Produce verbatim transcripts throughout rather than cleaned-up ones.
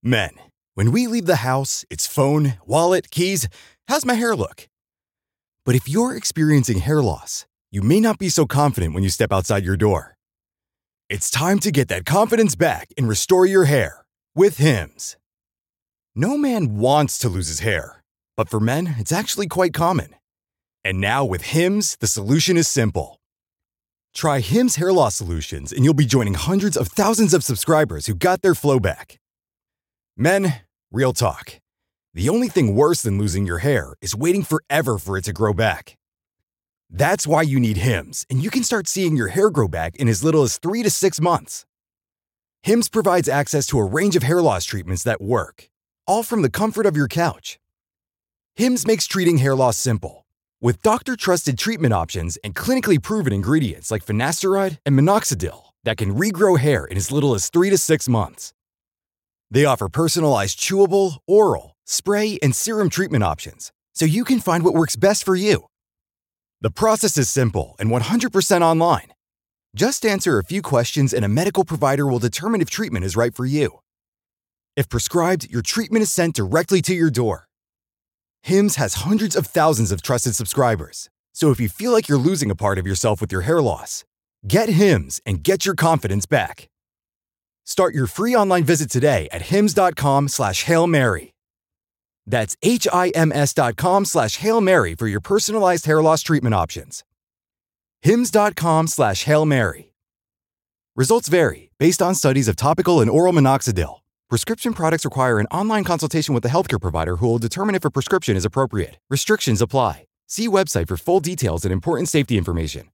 Men, when we leave the house, it's phone, wallet, keys. How's my hair look? But if you're experiencing hair loss, you may not be so confident when you step outside your door. It's time to get that confidence back and restore your hair with Hims. No man wants to lose his hair, but for men, it's actually quite common. And now with Hims, the solution is simple. Try Hims hair loss solutions and you'll be joining hundreds of thousands of subscribers who got their flow back. Men, real talk. The only thing worse than losing your hair is waiting forever for it to grow back. That's why you need Hims, and you can start seeing your hair grow back in as little as three to six months. Hims provides access to a range of hair loss treatments that work, all from the comfort of your couch. Hims makes treating hair loss simple, with doctor-trusted treatment options and clinically proven ingredients like finasteride and minoxidil that can regrow hair in as little as three to six months. They offer personalized chewable, oral, spray, and serum treatment options, so you can find what works best for you. The process is simple and one hundred percent online. Just answer a few questions and a medical provider will determine if treatment is right for you. If prescribed, your treatment is sent directly to your door. Hims has hundreds of thousands of trusted subscribers, so if you feel like you're losing a part of yourself with your hair loss, get Hims and get your confidence back. Start your free online visit today at hims.com slash Hail Mary. That's H-I-M-S dot com slash Hail Mary for your personalized hair loss treatment options. Hims.com slash Hail Mary. Results vary based on studies of topical and oral minoxidil. Prescription products require an online consultation with a healthcare provider who will determine if a prescription is appropriate. Restrictions apply. See website for full details and important safety information.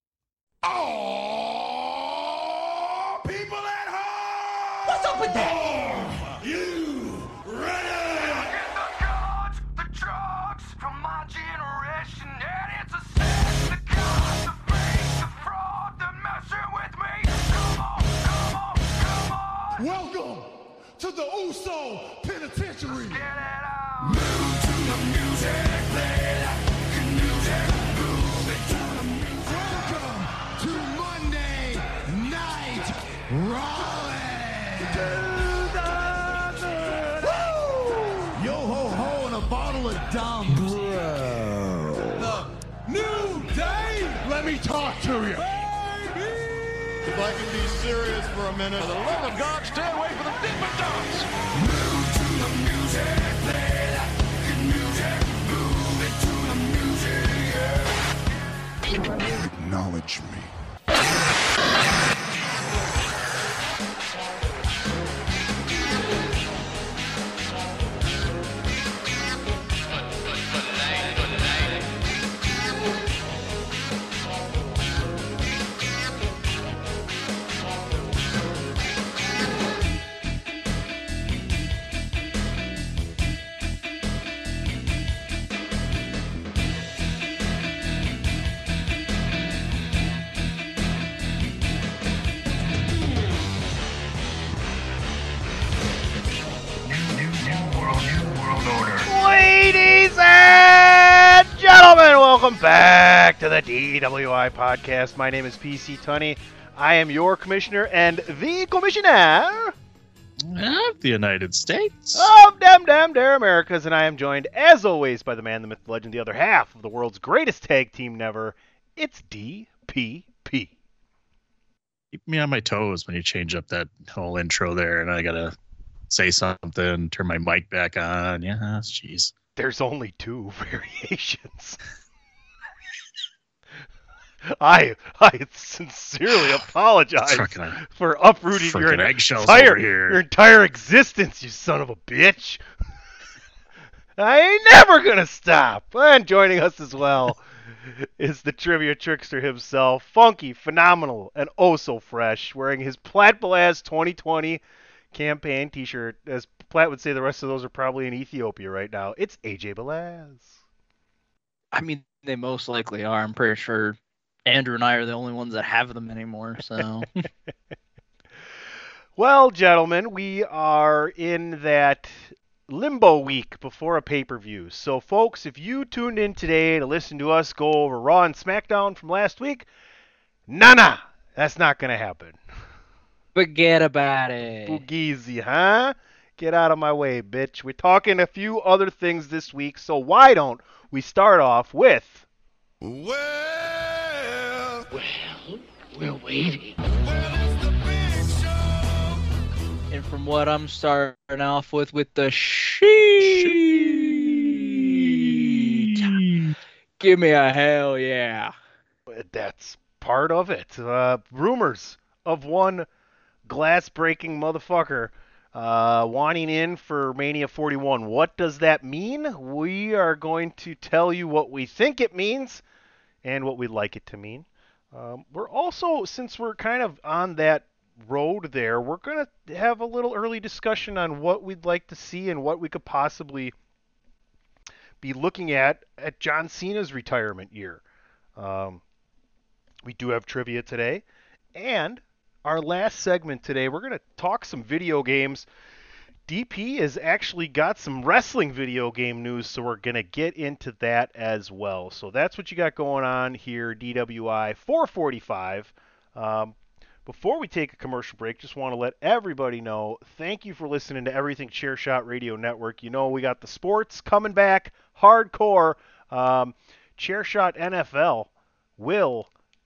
Oh, people at home! What's up with that? You ready? Get the guns, the drugs from my generation, and it's a sin. The guns, the fake, the fraud, the messing with me. Come on, come on, come on. Welcome to the Uso Penitentiary. Get it out. Move to the music, play that music. Move it to the music. Welcome to Monday Night Raleigh. Yo ho ho and a bottle of dumb. Bro. The new day. Let me talk to you. If I can be serious for a minute. For the love of God, stay away from the Dippin' Dots. Move to the music, play that music. Move it to the music, yeah. Acknowledge me. Ladies and gentlemen, welcome back to the D W I podcast. My name is P C Tunney. I am your commissioner and the commissioner Of the United States. of Dem Dem Dare Americas, and I am joined, as always, by the man, the myth, the legend, the other half of the world's greatest tag team never. It's D P P. Keep me on my toes when you change up that whole intro there, and I gotta say something, turn my mic back on. Yeah, jeez. There's only two variations. I I sincerely apologize Fucking- for uprooting your Freaking eggshells entire over here. your entire existence, you son of a bitch. I ain't never gonna stop. And joining us as well is the trivia trickster himself, funky, phenomenal, and oh so fresh, wearing his Platt Belaz twenty twenty campaign t-shirt. As Platt would say, the rest of those are probably in Ethiopia right now. It's A J Belaz. I mean, they most likely are. I'm pretty sure Andrew and I are the only ones that have them anymore. So, Well, gentlemen, we are in that limbo week before a pay-per-view. So, folks, if you tuned in today to listen to us go over Raw and SmackDown from last week, nah, nah, that's not going to happen. forget about it. Boogeezy, huh? Get out of my way, bitch. We're talking a few other things this week, so why don't we start off with... Well, Well, we're waiting. well, it's the big show. And from what I'm starting off with, with the sheet. Give me a hell yeah. That's part of it. Uh, rumors of one glass-breaking motherfucker uh, wanting in for Mania forty-one. What does that mean? We are going to tell you what we think it means and what we'd like it to mean. Um, we're also, since we're kind of on that road there, we're going to have a little early discussion on what we'd like to see and what we could possibly be looking at at John Cena's retirement year. Um, we do have trivia today. And our last segment today, we're going to talk some video games. D P has actually got some wrestling video game news, so we're going to get into that as well. So that's what you got going on here, D W I four forty-five. Um, before we take a commercial break, just want to let everybody know, thank you for listening to Everything Chairshot Radio Network. You know we got the sports coming back, hardcore. Um, Chairshot N F L will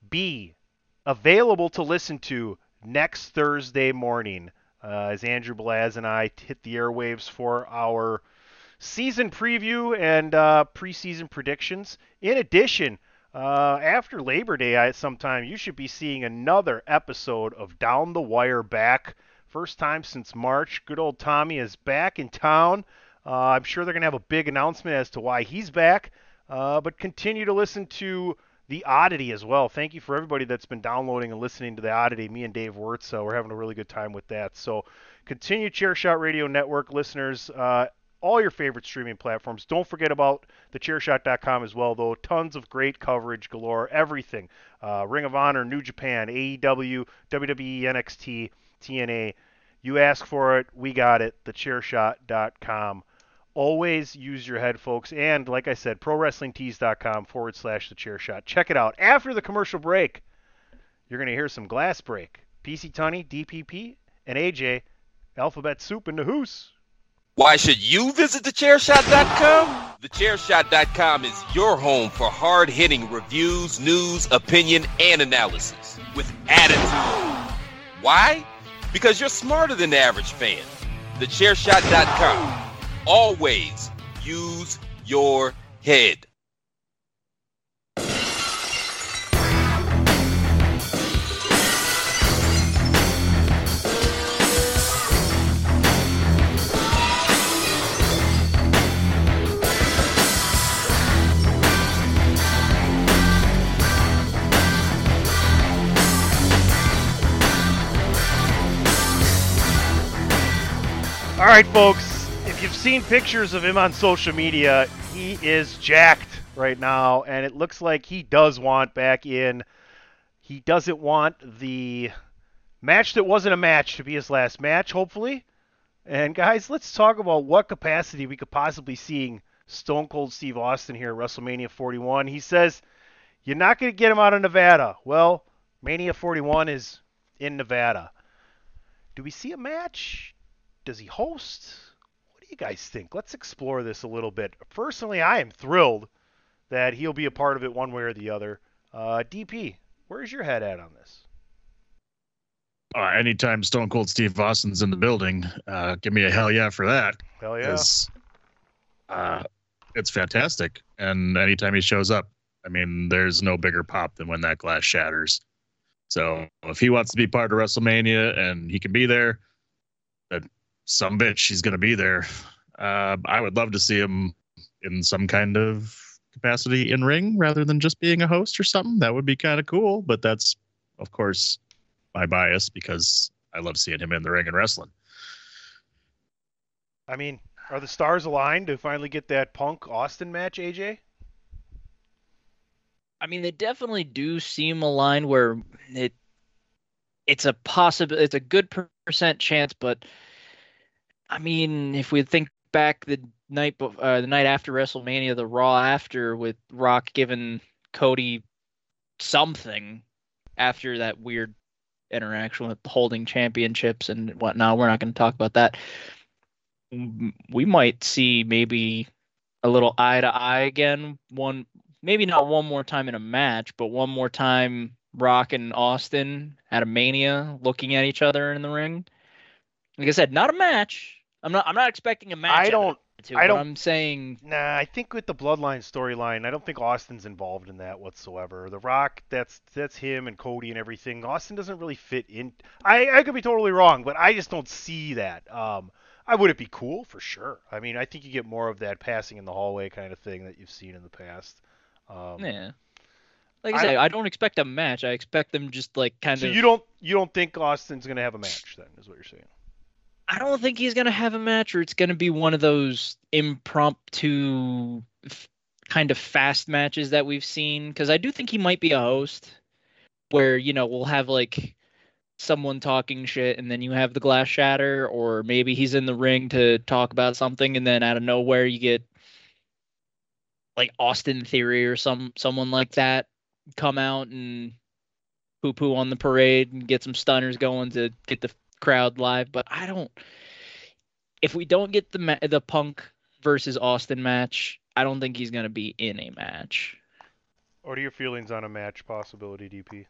be available to listen to next Thursday morning uh, as Andrew Blaz and I hit the airwaves for our season preview and uh, preseason predictions. In addition, uh, after Labor Day I, sometime, you should be seeing another episode of Down the Wire back. First time since March. Good old Tommy is back in town. Uh, I'm sure they're going to have a big announcement as to why he's back. Uh, but continue to listen to The Oddity as well. Thank you for everybody that's been downloading and listening to The Oddity. Me and Dave Wirtz, uh, we're having a really good time with that. So continue Chairshot Radio Network listeners, uh, all your favorite streaming platforms. Don't forget about the chairshot dot com as well, though. Tons of great coverage galore, everything. Uh, Ring of Honor, New Japan, A E W, W W E, N X T, T N A. You ask for it, we got it, the chairshot dot com. Always use your head, folks. And like I said, ProWrestlingTees.com forward slash the chair shot. Check it out. After the commercial break, you're going to hear some Glass Break. P C Tunney, D P P, and A J, Alphabet Soup in the Hoose. Why should you visit the chair shot dot com? the chair shot dot com is your home for hard-hitting reviews, news, opinion, and analysis with attitude. Why? Because you're smarter than the average fan. the chair shot dot com. Always use your head. All right, folks, if you've seen pictures of him on social media, he is jacked right now, and it looks like he does want back in. He doesn't want the match that wasn't a match to be his last match, hopefully. And, guys, let's talk about what capacity we could possibly seeing Stone Cold Steve Austin here at WrestleMania forty-one. He says, you're not going to get him out of Nevada. Well, Mania forty-one is in Nevada. Do we see a match? Does he host? What do you guys think? Let's explore this a little bit. Personally, I am thrilled that he'll be a part of it one way or the other. Uh, D P, where's your head at on this? Uh, anytime Stone Cold Steve Austin's in the building, uh, give me a hell yeah for that. Hell yeah. Uh, it's fantastic. And anytime he shows up, I mean, there's no bigger pop than when that glass shatters. So if he wants to be part of WrestleMania and he can be there, that some bitch he's going to be there. Uh, I would love to see him in some kind of capacity in ring rather than just being a host or something. That would be kind of cool. But that's, of course, my bias because I love seeing him in the ring and wrestling. I mean, are the stars aligned to finally get that Punk Austin match, A J? I mean, they definitely do seem aligned where it it's a possible, it's a good percent chance, but I mean, if we think back the night bef- uh, the night after WrestleMania, the Raw after with Rock giving Cody something after that weird interaction with holding championships and whatnot, we're not going to talk about that. m- we might see maybe a little eye to eye again. One, maybe not one more time in a match, but one more time Rock and Austin at a Mania looking at each other in the ring. Like I said, not a match. I'm not. I'm not expecting a match. I out of don't. the two, I but don't. I'm saying Nah, I think with the Bloodline storyline, I don't think Austin's involved in that whatsoever. The Rock, that's that's him and Cody and everything. Austin doesn't really fit in. I I could be totally wrong, but I just don't see that. Um, I would it be cool for sure. I mean, I think you get more of that passing in the hallway kind of thing that you've seen in the past. Um, yeah. Like I, I- said, I don't expect a match. I expect them just like kind so of. you don't you don't think Austin's gonna have a match then? Is what you're saying? I don't think he's gonna have a match, or it's gonna be one of those impromptu, f- kind of fast matches that we've seen. Because I do think he might be a host, where you know we'll have like someone talking shit, and then you have the glass shatter, or maybe he's in the ring to talk about something, and then out of nowhere you get like Austin Theory or some someone like that come out and poo poo on the parade and get some stunners going to get the crowd live. But I don't. If we don't get the ma- the Punk versus Austin match, I don't think he's gonna be in a match. What are your feelings on a match possibility, D P?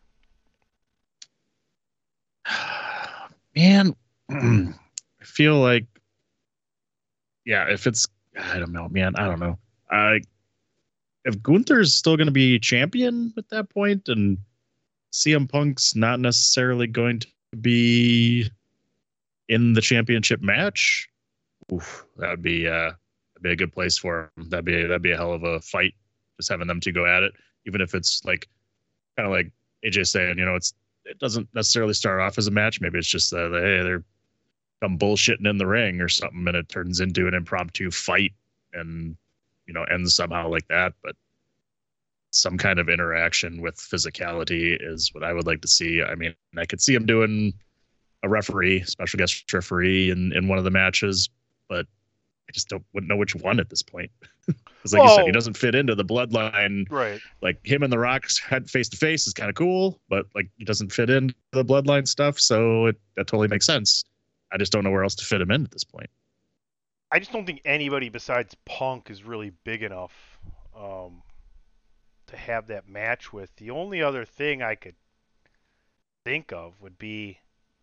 Man, I feel like, yeah, if it's, I don't know, man, I don't know. I if Gunther's still going to be champion at that point, and C M Punk's not necessarily going to be in the championship match, oof, that would be uh, that'd be a good place for him. That'd be that'd be a hell of a fight, just having them two go at it, even if it's like kind of like A J saying, you know, it's it doesn't necessarily start off as a match. Maybe it's just uh, hey, they're come bullshitting in the ring or something, and it turns into an impromptu fight, and you know ends somehow like that. But some kind of interaction with physicality is what I would like to see. I mean, I could see him doing a referee, special guest referee, in in one of the matches, but I just don't wouldn't know which one at this point. Because like you said, he Whoa. doesn't fit into the bloodline. Right. Like him and the Rock's head face to face is kind of cool, but like he doesn't fit into the bloodline stuff, so it that totally makes sense. I just don't know where else to fit him in at this point. I just don't think anybody besides Punk is really big enough um, to have that match with. The only other thing I could think of would be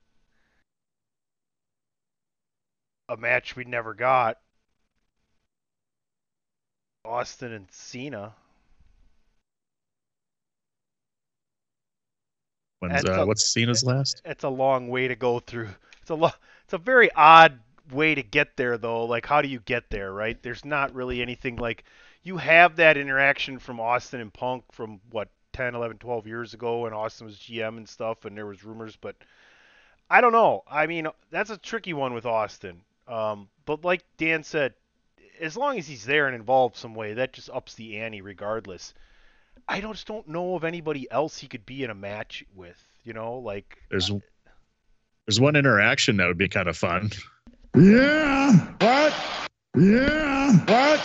a match we never got. Austin and Cena. When's That's uh, a- what's Cena's last? It's a long way to go through. It's a lo- It's a very odd way to get there, though. Like, how do you get there, right? There's not really anything like you have that interaction from Austin and Punk from what ten, eleven, twelve years ago, when Austin was G M and stuff, and there was rumors, but I don't know. I mean, that's a tricky one with Austin. Um, but like Dan said, as long as he's there and involved some way, that just ups the ante regardless. I don't, just don't know of anybody else he could be in a match with. You know, like There's there's one interaction that would be kind of fun. Yeah. What? Yeah. What?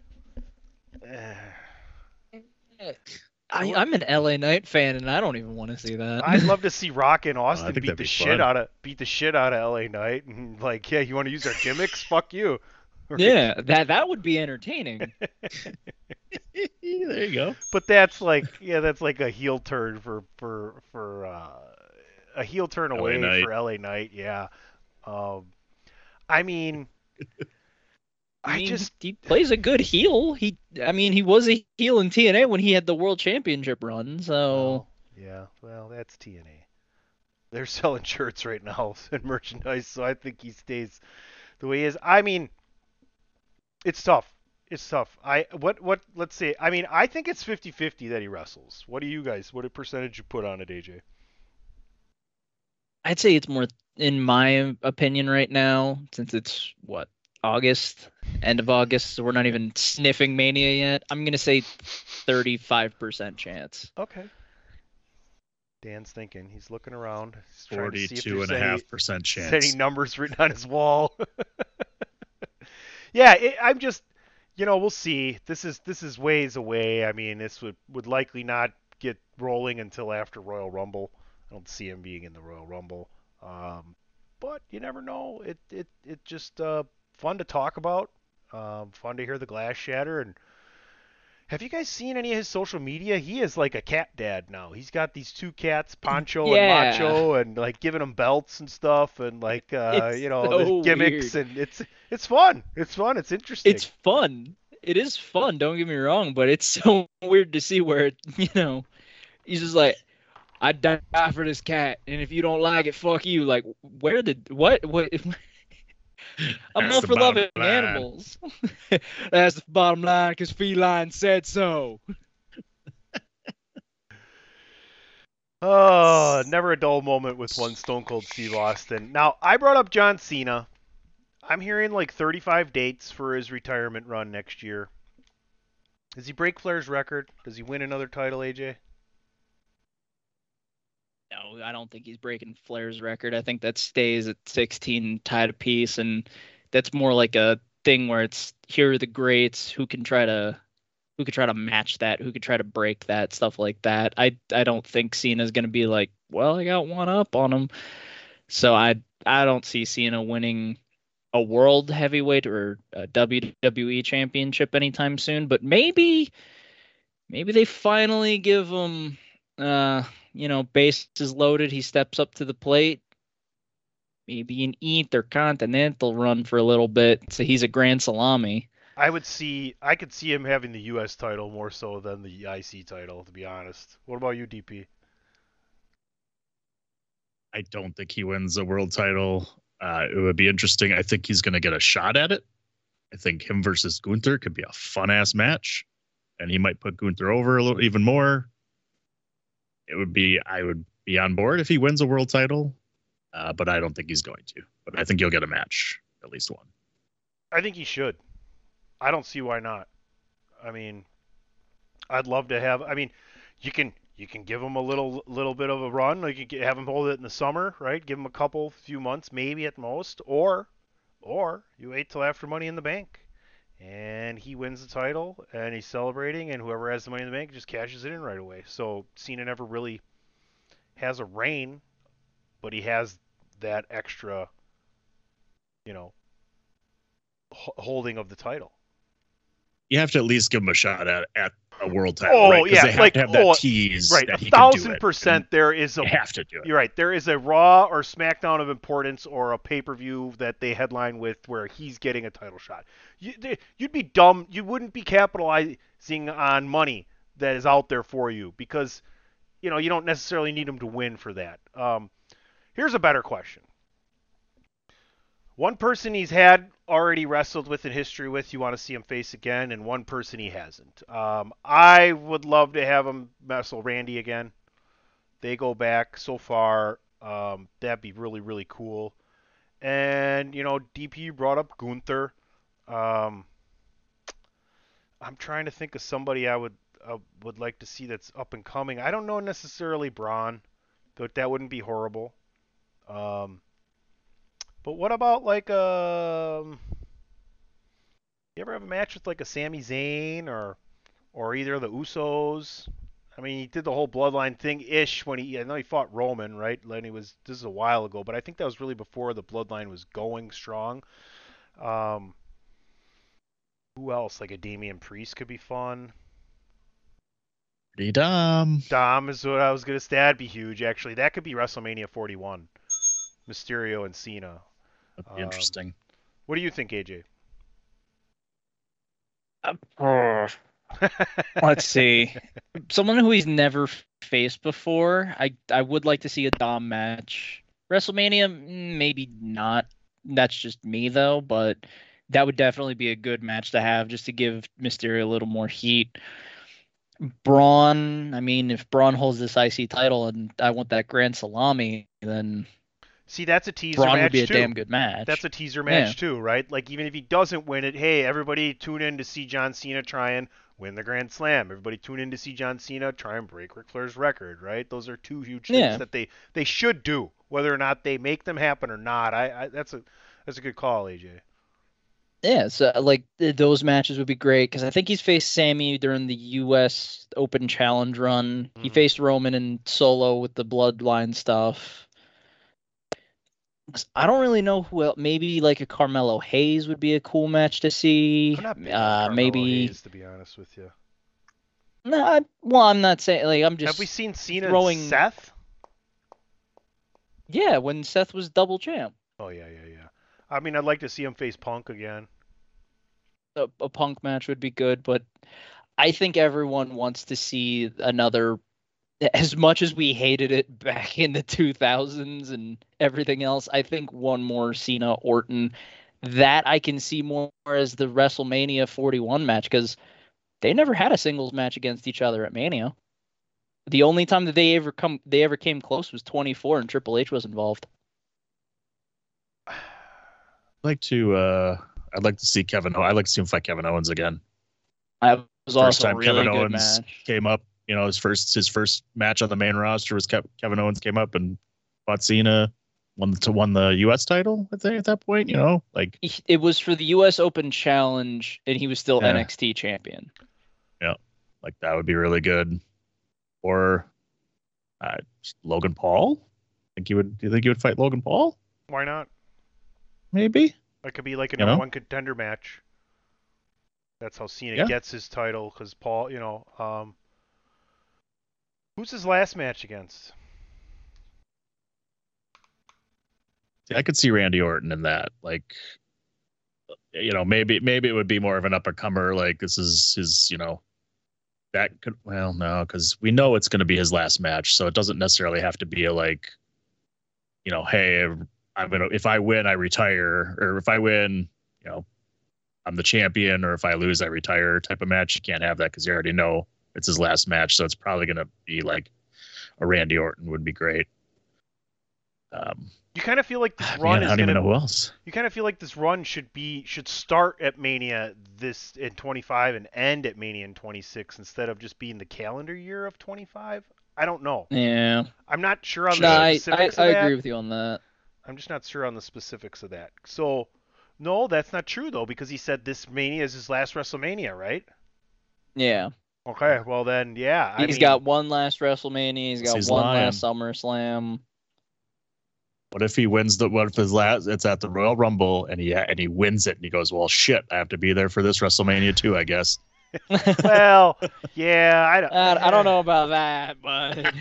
eh, I, I'm an L A Knight fan, and I don't even want to see that. I'd love to see Rock and Austin think beat that'd the be shit fun. out of beat the shit out of L A Knight, and like, yeah, you want to use our gimmicks? Fuck you. Yeah, that that would be entertaining. There you go. But that's like, yeah, that's like a heel turn for for for uh, a heel turn L A away Knight. for L A Knight. Yeah. Um, I mean, I I mean, just he plays a good heel. He, I mean, he was a heel in T N A when he had the World Championship run. So yeah. Well, that's T N A. They're selling shirts right now and merchandise, so I think he stays the way he is. I mean, it's tough. It's tough. I what what let's say. I mean, I think it's fifty-fifty that he wrestles. What do you guys? What percentage you put on it, A J? I'd say it's more, in my opinion, right now, since it's what August, end of August, so we're not even sniffing Mania yet. I'm gonna say thirty-five percent chance. Okay. Dan's thinking. He's looking around. He's trying to see if Forty-two there's and a any, half percent there's chance. any numbers written on his wall. Yeah, it, I'm just, you know, we'll see. This is this is ways away. I mean, this would would likely not get rolling until after Royal Rumble. I don't see him being in the Royal Rumble. Um, but you never know. It it it just uh, fun to talk about. Um, fun to hear the glass shatter. And have you guys seen any of his social media? He is like a cat dad now. He's got these two cats, Poncho and Yeah. Macho, and like giving them belts and stuff, and like uh, It's you know so the gimmicks, weird. and it's it's fun. It's fun. It's interesting. It's fun. It is fun. Don't get me wrong, but it's so weird to see where it, you know, he's just like, I die for this cat, and if you don't like it, fuck you. Like, where did what what? I'm That's all the for bottom loving line. animals. That's the bottom line, because feline said so. Oh, never a dull moment with one Stone Cold Steve Austin. Now, I brought up John Cena. I'm hearing like thirty-five dates for his retirement run next year. Does he break Flair's record? Does he win another title, A J? No, I don't think he's breaking Flair's record. I think that stays at sixteen tied apiece, and that's more like a thing where it's here are the greats who can try to who could try to match that, who could try to break that, stuff like that. I I don't think Cena's gonna be like, well, I got one up on him. So I I don't see Cena winning a world heavyweight or a W W E championship anytime soon, but maybe maybe they finally give him uh you know, bases loaded, he steps up to the plate. Maybe an Intercontinental run for a little bit. So he's a Grand Salami. I would see, I could see him having the U S title more so than the I C title, to be honest. What about you, D P? I don't think he wins a world title. Uh, it would be interesting. I think he's going to get a shot at it. I think him versus Gunther could be a fun ass match, and he might put Gunther over a little even more. It would be, I would be on board if he wins a world title, uh, but I don't think he's going to. But I think he'll get a match, at least one. I think he should. I don't see why not. I mean, I'd love to have. I mean, you can you can give him a little little bit of a run. Like you can have him hold it in the summer, right? Give him a couple few months, maybe at most, or or you wait till after Money in the Bank, and he wins the title and he's celebrating, and whoever has the Money in the Bank just cashes it in right away. So Cena never really has a reign, but he has that extra, you know, h- holding of the title. You have to at least give him a shot at, at a world title, Oh, right? Because yeah, they have like, to have that oh, tease Right, that a he can do thousand it. percent. There is a. They have to do it. You're right. There is a Raw or SmackDown of importance or a pay-per-view that they headline with where he's getting a title shot. You, they, you'd be dumb. You wouldn't be capitalizing on money that is out there for you because, you know, you don't necessarily need him to win for that. Um, here's a better question. One person he's had already wrestled with in history with, you want to see him face again, and one person he hasn't. Um, I would love to have him wrestle Randy again. They go back so far. Um, that'd be really, really cool. And, you know, D P brought up Gunther. Um, I'm trying to think of somebody I would uh, would like to see that's up and coming. I don't know necessarily Braun, but that wouldn't be horrible. Um, but what about like um, you ever have a match with like a Sami Zayn or or either of the Usos? I mean, he did the whole bloodline thing ish when he I know he fought Roman, right? Then he was this is a while ago, but I think that was really before the bloodline was going strong. Um, who else? Like a Damian Priest could be fun. Pretty dumb. Dom is what I was gonna say. That'd be huge, actually. That could be WrestleMania forty-one. Mysterio and Cena. That'd be Um, interesting. What do you think, A J? Uh, let's see. Someone who he's never faced before. I I would like to see a Dom match. WrestleMania, mm, maybe not. That's just me though, but that would definitely be a good match to have just to give Mysterio a little more heat. Braun, I mean, if Braun holds this I C title and I want that Grand Salami, then See, that's a teaser Braun match would be a too. damn good match. That's a teaser match Yeah. too, right? Like even if he doesn't win it, hey, everybody tune in to see John Cena try and win the Grand Slam. Everybody tune in to see John Cena try and break Ric Flair's record, right? Those are two huge things Yeah. that they they should do. Whether or not they make them happen or not, I, I that's a that's a good call, A J. Yeah, so like th- those matches would be great because I think he's faced Sammy during the U S Open Challenge run. He Mhm. faced Roman in Solo with the Bloodline stuff. I don't really know who else. Maybe like a Carmelo Hayes would be a cool match to see. I'm not big on Uh, Carmelo maybe. Hayes, to be honest with you. No, I, well, I'm not saying like I'm just. Have we seen Cena throwing- and Seth? Yeah, when Seth was double champ, Oh yeah, yeah, yeah. I mean, I'd like to see him face Punk again. a, a Punk match would be good, but I think everyone wants to see another. As much as we hated it back in the two thousands and everything else, I think one more Cena Orton, that I can see more as the WrestleMania forty-one match, because they never had a singles match against each other at Mania. The only time that they ever come they ever came close was twenty-four, and Triple H was involved. I'd like to. Uh, I'd like to see Kevin. I'd like to see him fight Kevin Owens again. That was First also time a really Kevin good Owens match. came up. You know, his first his first match on the main roster was Kev- Kevin Owens came up and fought Cena, won to won the U S title. I think at that point, you know, like He- It was for the U S Open Challenge, and he was still Yeah. N X T champion. like that would be really good. Or uh, Logan Paul. Think he would? Do you think he would fight Logan Paul? Why not? Maybe. That could be like a You number know? one contender match. That's how Cena Yeah. gets his title, because Paul, you know, um, who's his last match against? See, I could see Randy Orton in that. Like, you know, maybe maybe it would be more of an up and comer. Like this is his, you know, that could. Well, no, because we know it's going to be his last match, so it doesn't necessarily have to be a like, you know, hey, I'm gonna if I win, I retire, or if I win, you know, I'm the champion, or if I lose, I retire type of match. You can't have that because you already know it's his last match, so it's probably going to be like a Randy Orton would be great. Um, You kind of feel like this man, run I is don't even gonna. know who else. You kind of feel like this run should be should start at Mania this in twenty-five and end at Mania in twenty-six instead of just being the calendar year of twenty-five. I don't know. Yeah. I'm not sure on No, the I, I, specifics I of that. agree with you on that. I'm just not sure on the specifics of that. So, no, that's not true though, because he said this Mania is his last WrestleMania, right? Yeah. Okay, well then, yeah. I He's mean, got one last WrestleMania. He's got He's one lying. last SummerSlam. What if he wins the? What if his last? It's at the Royal Rumble, and he and he wins it, and he goes, "Well, shit, I have to be there for this WrestleMania too, I guess." Well, yeah, I don't. I, I don't know about that, but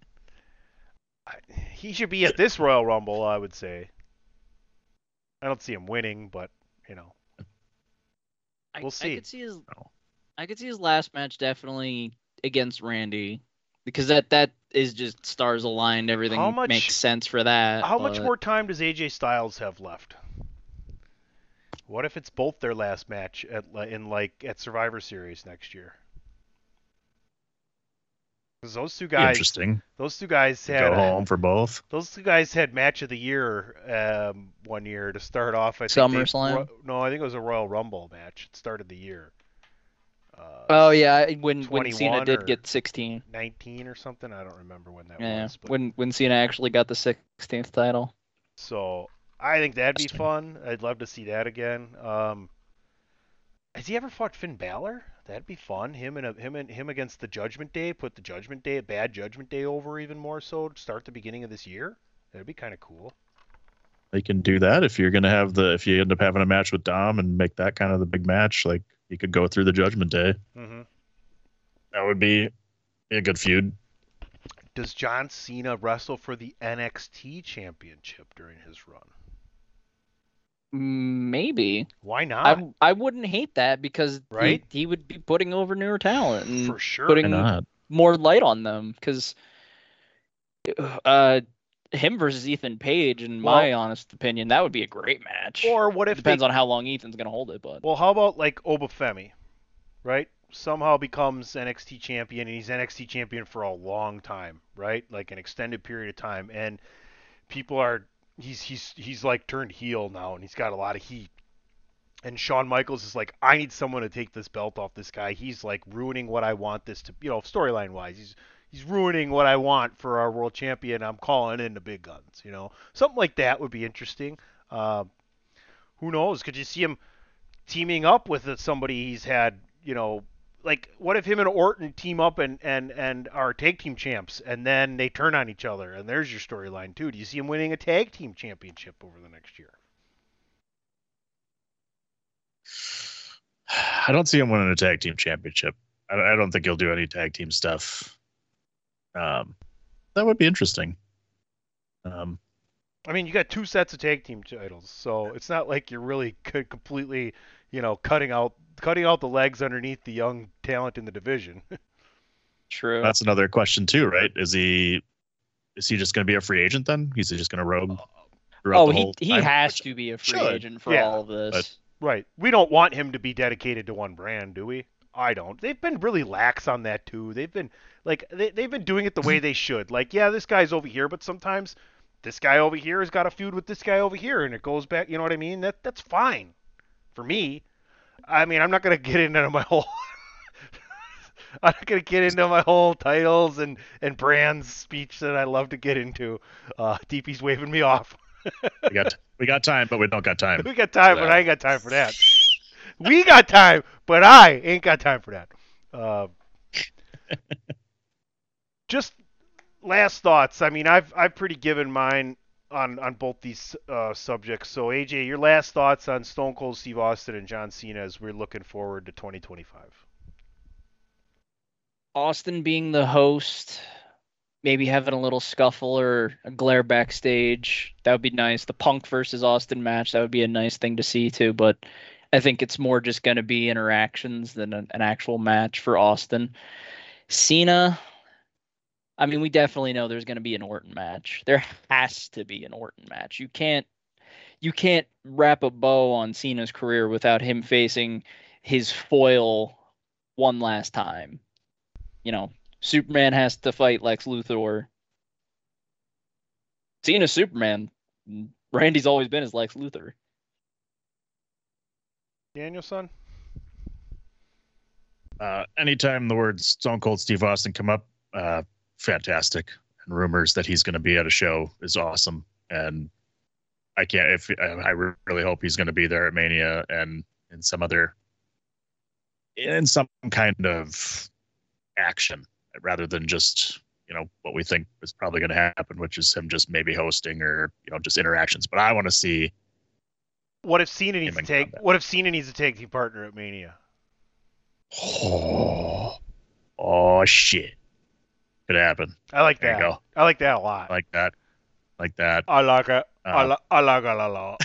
He should be at this Royal Rumble, I would say. I don't see him winning, but you know, I, We'll see. I could see his, I could see his last match definitely against Randy, because that that is just stars aligned. Everything How much- makes sense for that. how much but- more time does A J Styles have left? What if it's both their last match at li- in like at Survivor Series next year? Because those two Be guys, Interesting. those two guys had Go home for both. those two guys had match of the year um, one year to start off. I think they- SummerSlam? Ro- no, I think it was a Royal Rumble match. It started the year. Uh, Oh yeah, when when Cena twenty-one did or- get sixteen. nineteen or something. I don't remember when that Yeah, was. But when when Cena actually got the sixteenth title. So I think that'd be Interesting. fun. I'd love to see that again. Um, has he ever fought Finn Balor? That'd be fun. Him and a, him and him against the Judgment Day. Put the Judgment Day, bad Judgment Day, over even more so. Start the beginning of this year. That'd be kind of cool. They can do that if you're gonna have the if you end up having a match with Dom and make that kind of the big match. Like you could go through the Judgment Day. hmm That would be a good feud. Does John Cena wrestle for the N X T Championship during his run? Maybe. Why not? I I wouldn't hate that, because Right? he, he would be putting over newer talent and For sure. putting Why not? more light on them, because uh him versus Ethan Page, in my honest opinion, that would be a great match. Or what if Depends they, on how long Ethan's gonna hold it, but Well, how about like Obafemi, right? Somehow becomes N X T champion, and he's N X T champion for a long time, right? Like an extended period of time, and people are he's he's he's like turned heel now, and he's got a lot of heat. And Shawn Michaels is like, I need someone to take this belt off this guy. He's like ruining what I want this to, you know, storyline wise. He's he's ruining what I want for our world champion. I'm calling in the big guns, you know. Something like that would be interesting. Uh, who knows? Could you see him teaming up with somebody he's had, you know, like, what if him and Orton team up and, and, and are tag team champs, and then they turn on each other, and there's your storyline, too. Do you see him winning a tag team championship over the next year? I don't see him winning a tag team championship. I, I don't think he'll do any tag team stuff. Um, that would be interesting. Um, I mean, you got two sets of tag team titles, so it's not like you're really c- completely, you know, cutting out cutting out the legs underneath the young talent in the division. True. that's another question too, right? Is he is he just going to be a free agent then? He's just going to rogue throughout Oh, the he whole he time? has Which- to be a free should. agent for Yeah, all of this. but- Right. We don't want him to be dedicated to one brand, do we? I don't. They've been really lax on that too. They've been like they they've been doing it the way they should. Like, yeah, this guy's over here, but sometimes this guy over here has got a feud with this guy over here, and it goes back. You know what I mean? That that's fine for me. I mean, I'm not gonna get into my whole. I'm not gonna get into my whole titles and and brands speech that I love to get into. Uh, D P's waving me off. we got we got time, but we don't got time. We got time, but Well. I ain't got time for that. We got time, but I ain't got time for that. Uh, just last thoughts. I mean, I've I've pretty given mine on on both these uh, subjects. So A J, your last thoughts on Stone Cold Steve Austin and John Cena as we're looking forward to twenty twenty-five. Austin being the host, maybe having a little scuffle or a glare backstage. That would be nice. The Punk versus Austin match, that would be a nice thing to see too. But I think it's more just going to be interactions than an, an actual match for Austin. Cena, I mean, we definitely know there's going to be an Orton match. There has to be an Orton match. You can't you can't wrap a bow on Cena's career without him facing his foil one last time. You know, Superman has to fight Lex Luthor. Cena's Superman. Randy's always been his Lex Luthor. Danielson? Uh, anytime the words Stone Cold Steve Austin come up, uh, fantastic. And rumors that he's going to be at a show is awesome. And I can't. If I really hope he's going to be there at Mania and in some other, in some kind of action rather than just, you know, what we think is probably going to happen, which is him just maybe hosting or, you know, just interactions. But I want to see. What if Cena needs Him to in take? combat. What if Cena needs a tag team partner at Mania? Oh, oh shit! Could happen. I like There that. you go. I like that a lot. Like that. Like that. I like it. I, Uh, li- I like it a lot.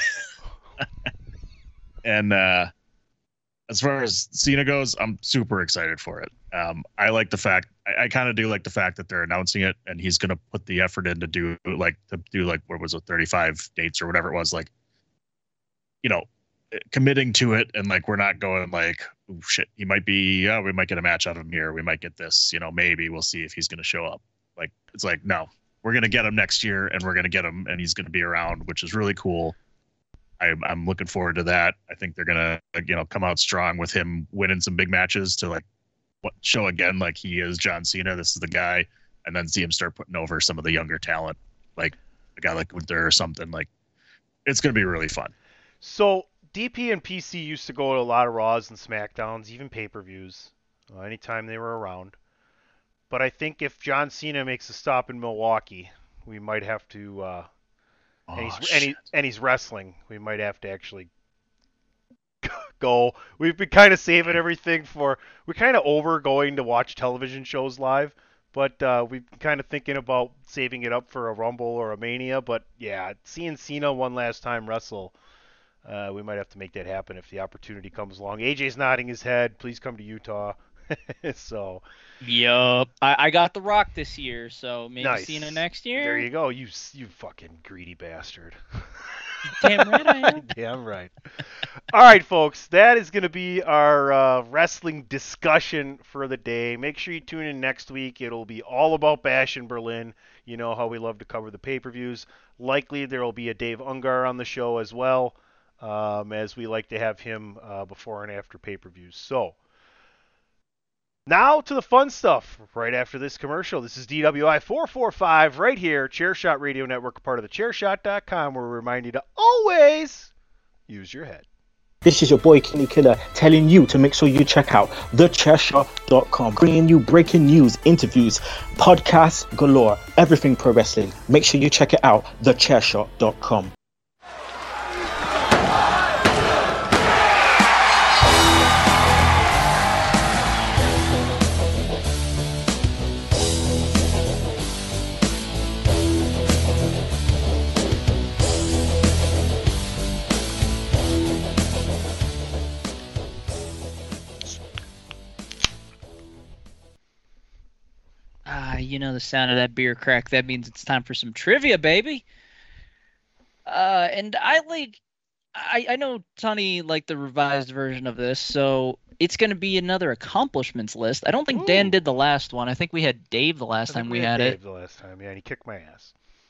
And uh, as far as Cena goes, I'm super excited for it. Um, I like the fact, I, I kind of do like the fact that they're announcing it, and he's going to put the effort in to do like to do like what was it, thirty-five dates or whatever it was, like, you know, committing to it, and like we're not going like, oh shit, he might be, yeah, we might get a match out of him here, we might get this, you know, maybe we'll see if he's going to show up. Like it's like no, we're going to get him next year, and we're going to get him, and he's going to be around, which is really cool. I'm I'm looking forward to that. I think they're gonna you know come out strong with him winning some big matches to like what show again like he is John Cena. This is the guy, and then see him start putting over some of the younger talent, like a guy like Gunther or something. Like it's gonna be really fun. So D P and P C used to go to a lot of Raws and SmackDowns, even pay-per-views, uh, anytime they were around. But I think if John Cena makes a stop in Milwaukee, we might have to. Uh, Oh, and he's shit. and, he, and he's wrestling. We might have to actually go. We've been kind of saving everything for. We're kind of over going to watch television shows live, but uh, we've been kind of thinking about saving it up for a Rumble or a Mania. But yeah, seeing Cena one last time wrestle, uh, we might have to make that happen if the opportunity comes along. A J's nodding his head. Please come to Utah. So Yup. I, I got The Rock this year, so maybe nice. Cena next year. There you go. You you fucking greedy bastard. Damn right I am. Damn right. All right, folks. That is going to be our uh, wrestling discussion for the day. Make sure you tune in next week. It'll be all about Bash in Berlin. You know how we love to cover the pay-per-views. Likely there will be a Dave Ungar on the show as well, um, as we like to have him uh, before and after pay-per-views. So now to the fun stuff right after this commercial. This is D W I four forty-five right here, Chairshot Radio Network, part of the chairshot dot com, where we remind you to always use your head. This is your boy Kenny Killer telling you to make sure you check out the chair shot dot com, bringing you breaking news, interviews, podcasts galore, everything pro wrestling. Make sure you check it out, the chair shot dot com. You know the sound of that beer crack. That means it's time for some trivia, baby. Uh, and I like, I, I know Tony liked the revised version of this, so it's going to be another accomplishments list. I don't think Ooh. Dan did the last one. I think we had Dave the last time we, we had, had Dave it. the last time, yeah, and he kicked my ass.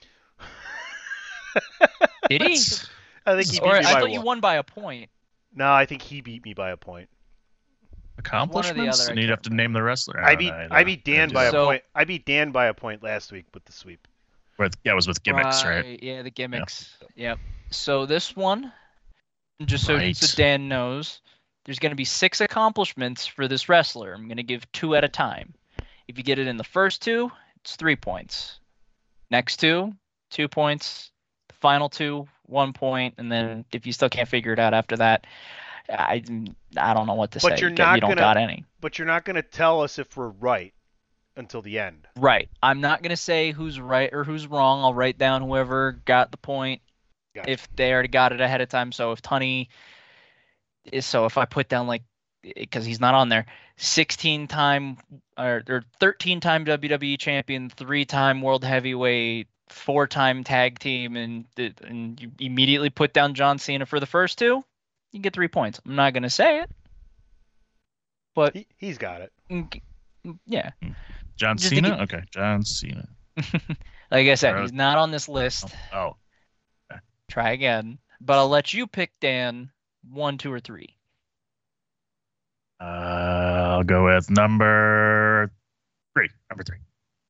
Did he? I think he beat or, me I by thought one. you won by a point. No, I think he beat me by a point. Accomplishments, and you'd have to name the wrestler. I, I beat I, I beat Dan by so, a point. I beat Dan by a point last week with the sweep. With yeah, it was with gimmicks, right? right? Yeah, the gimmicks. Yeah. Yep. So this one, just so, right. so Dan knows, there's going to be six accomplishments for this wrestler. I'm going to give two at a time. If you get it in the first two, it's three points. Next two, two points. The final two, one point, and then if you still can't figure it out after that, I, I don't know what to but say. You're you, not you don't gonna, got any. But you're not going to tell us if we're right until the end. Right. I'm not going to say who's right or who's wrong. I'll write down whoever got the point gotcha. if they already got it ahead of time. So if Tunney is, so if I put down like, because he's not on there, sixteen-time or, or thirteen-time W W E champion, three-time world heavyweight, four-time tag team, and and you immediately put down John Cena for the first two, you get three points. I'm not going to say it, but he, he's got it. Yeah. John Just Cena? get... Okay, John Cena. Like I said, he's not on this list. Oh. oh. Okay. Try again. But I'll let you pick, Dan, one, two, or three. Uh, I'll go with number three. Number three.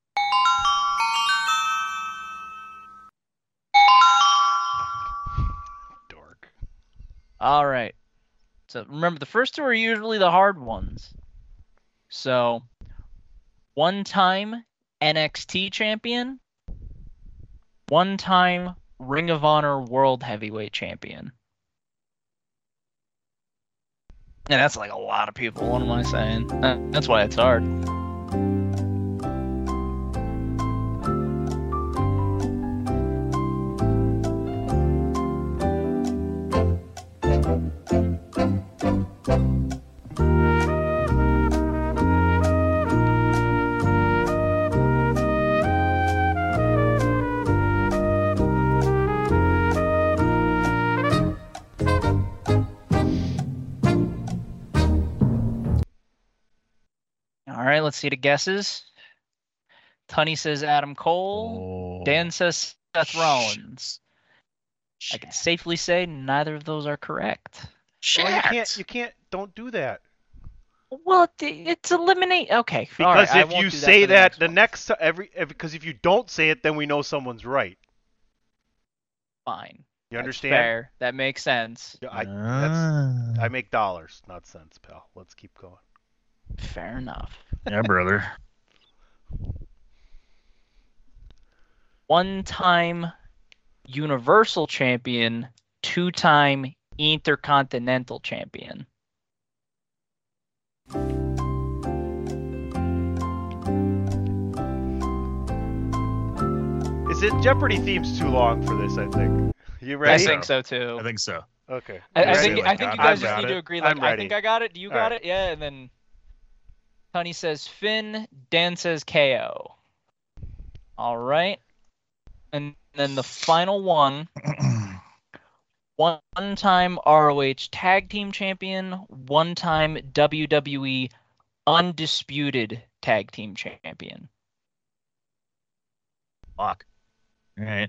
All right. So remember, the first two are usually the hard ones. So, one-time N X T champion, one-time Ring of Honor World Heavyweight champion. And that's like a lot of people. What am I saying? That's why it's hard. Let's see the guesses. Tunney says Adam Cole. Oh. Dan says Seth Rollins. Shit. I can safely say neither of those are correct. Well, you can't. You can't. Don't do that. Well, it's eliminate. Okay. Because right, if you say that, that the next, the next every because if you don't say it, then we know someone's right. Fine. You That's understand? Fair. That makes sense. Yeah, I, that's, I make dollars, not cents, pal. Let's keep going. Fair enough. Yeah, brother. One-time Universal Champion, two-time Intercontinental Champion. Is it Jeopardy theme's too long for this? I think. You ready? I think so too. I think so. Okay. I, I think like, I think you guys just need to agree. Like, I think I got it. Do you All got right. it? Yeah, and then Tony says Finn. Dan says K O. All right. And then the final one. One-time R O H Tag Team Champion. One-time W W E Undisputed Tag Team Champion. Fuck. All right.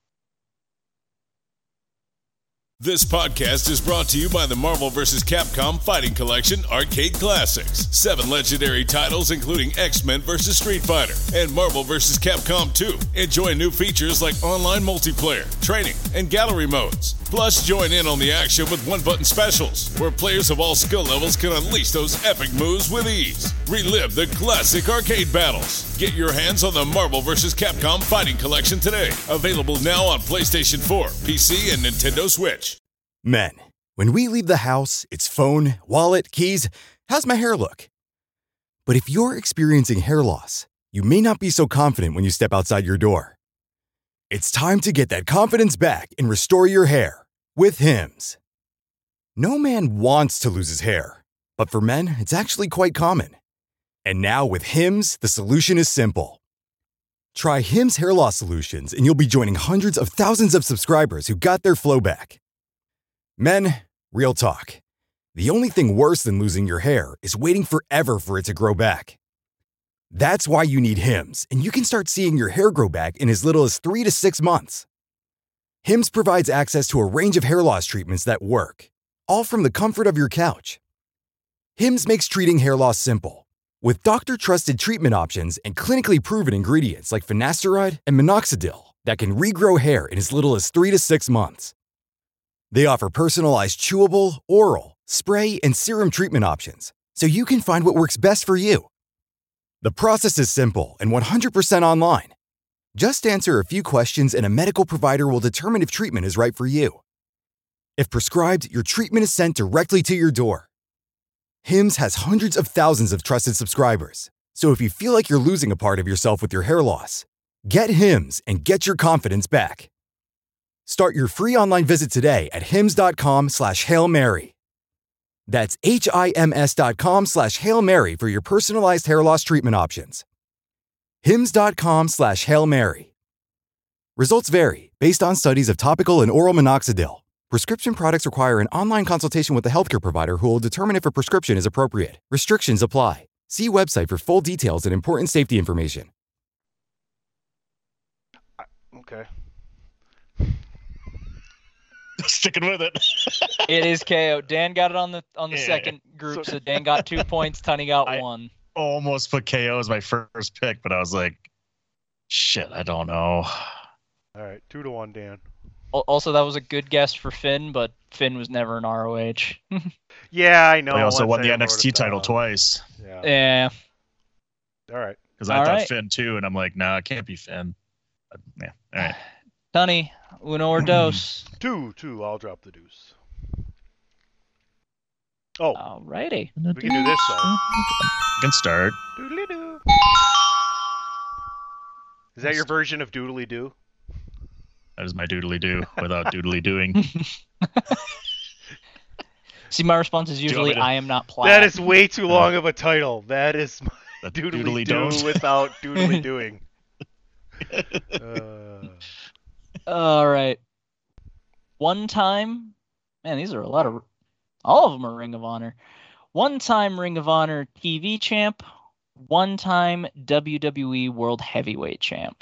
This podcast is brought to you by the Marvel versus. Capcom Fighting Collection Arcade Classics. Seven legendary titles including X-Men versus. Street Fighter and Marvel versus. Capcom two. Enjoy new features like online multiplayer, training, and gallery modes. Plus, join in on the action with one-button specials, where players of all skill levels can unleash those epic moves with ease. Relive the classic arcade battles. Get your hands on the Marvel versus. Capcom Fighting Collection today. Available now on PlayStation four, P C, and Nintendo Switch. Men, when we leave the house, it's phone, wallet, keys. How's my hair look? But if you're experiencing hair loss, you may not be so confident when you step outside your door. It's time to get that confidence back and restore your hair with Hims. No man wants to lose his hair, but for men, it's actually quite common. And now with Hims, the solution is simple. Try Hims Hair Loss Solutions and you'll be joining hundreds of thousands of subscribers who got their flow back. Men, real talk. The only thing worse than losing your hair is waiting forever for it to grow back. That's why you need Hims, and you can start seeing your hair grow back in as little as three to six months. Hims provides access to a range of hair loss treatments that work, all from the comfort of your couch. Hims makes treating hair loss simple, with doctor-trusted treatment options and clinically proven ingredients like finasteride and minoxidil that can regrow hair in as little as three to six months. They offer personalized chewable, oral, spray, and serum treatment options, so you can find what works best for you. The process is simple and one hundred percent online. Just answer a few questions and a medical provider will determine if treatment is right for you. If prescribed, your treatment is sent directly to your door. Hims has hundreds of thousands of trusted subscribers, so if you feel like you're losing a part of yourself with your hair loss, get Hims and get your confidence back. Start your free online visit today at hims.com slash Hail Mary. That's H-I-M-S dot com slash Hail Mary for your personalized hair loss treatment options. Hims.com slash Hail Mary. Results vary based on studies of topical and oral minoxidil. Prescription products require an online consultation with a healthcare provider who will determine if a prescription is appropriate. Restrictions apply. See website for full details and important safety information. Okay. Sticking with it. It is K O. Dan got it on the on the Yeah. second group, so Dan got two points. Tunney got I- one. Almost put K O as my first pick, but I was like, shit, I don't know. All right, two to one, Dan. Al- Also, that was a good guess for Finn, but Finn was never an R O H. Yeah, I know. I also once won I the wrote N X T it title down. twice Yeah. Yeah. All right. because I All thought right. Finn too, and I'm like, nah, it can't be Finn. But, yeah, all right. Tunney, uno or dos. Two, two. I'll drop the deuce. Oh, Alrighty. we can do this though. You can start. Doodly-doo. Is that your version of doodly doo? That is my doodly do without doodly doing. See, my response is you want usually, me to- I am not plaid. That is way too long of a title. That is my The doodly, doodly doo don't. without doodly doing. Uh, All right. One time, man, these are a lot of, all of them are Ring of Honor. One time Ring of Honor T V champ, one time W W E World Heavyweight champ.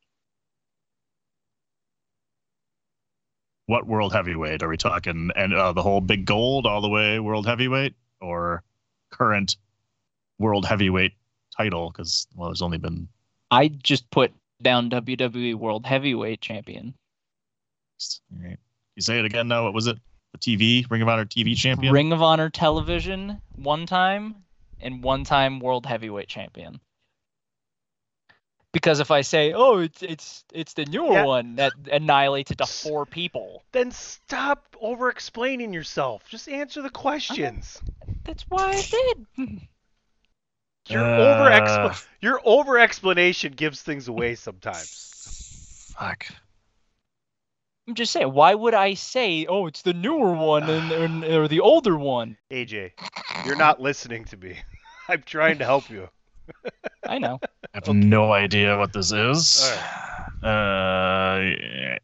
What world heavyweight are we talking? And uh, the whole big gold all the way world heavyweight, or current world heavyweight title? Because well, there's only been. I just put down W W E World Heavyweight champion. All right. You say it again now. What was it? The T V Ring of Honor T V champion. Ring of Honor Television, one time, and one time World Heavyweight champion. Because if I say, oh, it's it's it's the newer Yeah. one, that annihilates it to four people. then stop over explaining yourself. Just answer the questions. That's why I did. Your Uh, over expl- your over explanation gives things away sometimes. Fuck. I'm just saying, why would I say, oh, it's the newer one and, and or the older one? A J, you're not listening to me. I'm trying to help you. I know. I have no idea what this is. All Uh. yeah.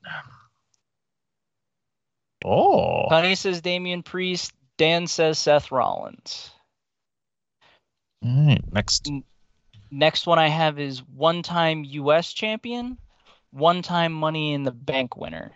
Oh. Honey says Damian Priest. Dan says Seth Rollins. All right. Next. Next one I have is one-time U S champion, one-time Money in the Bank winner.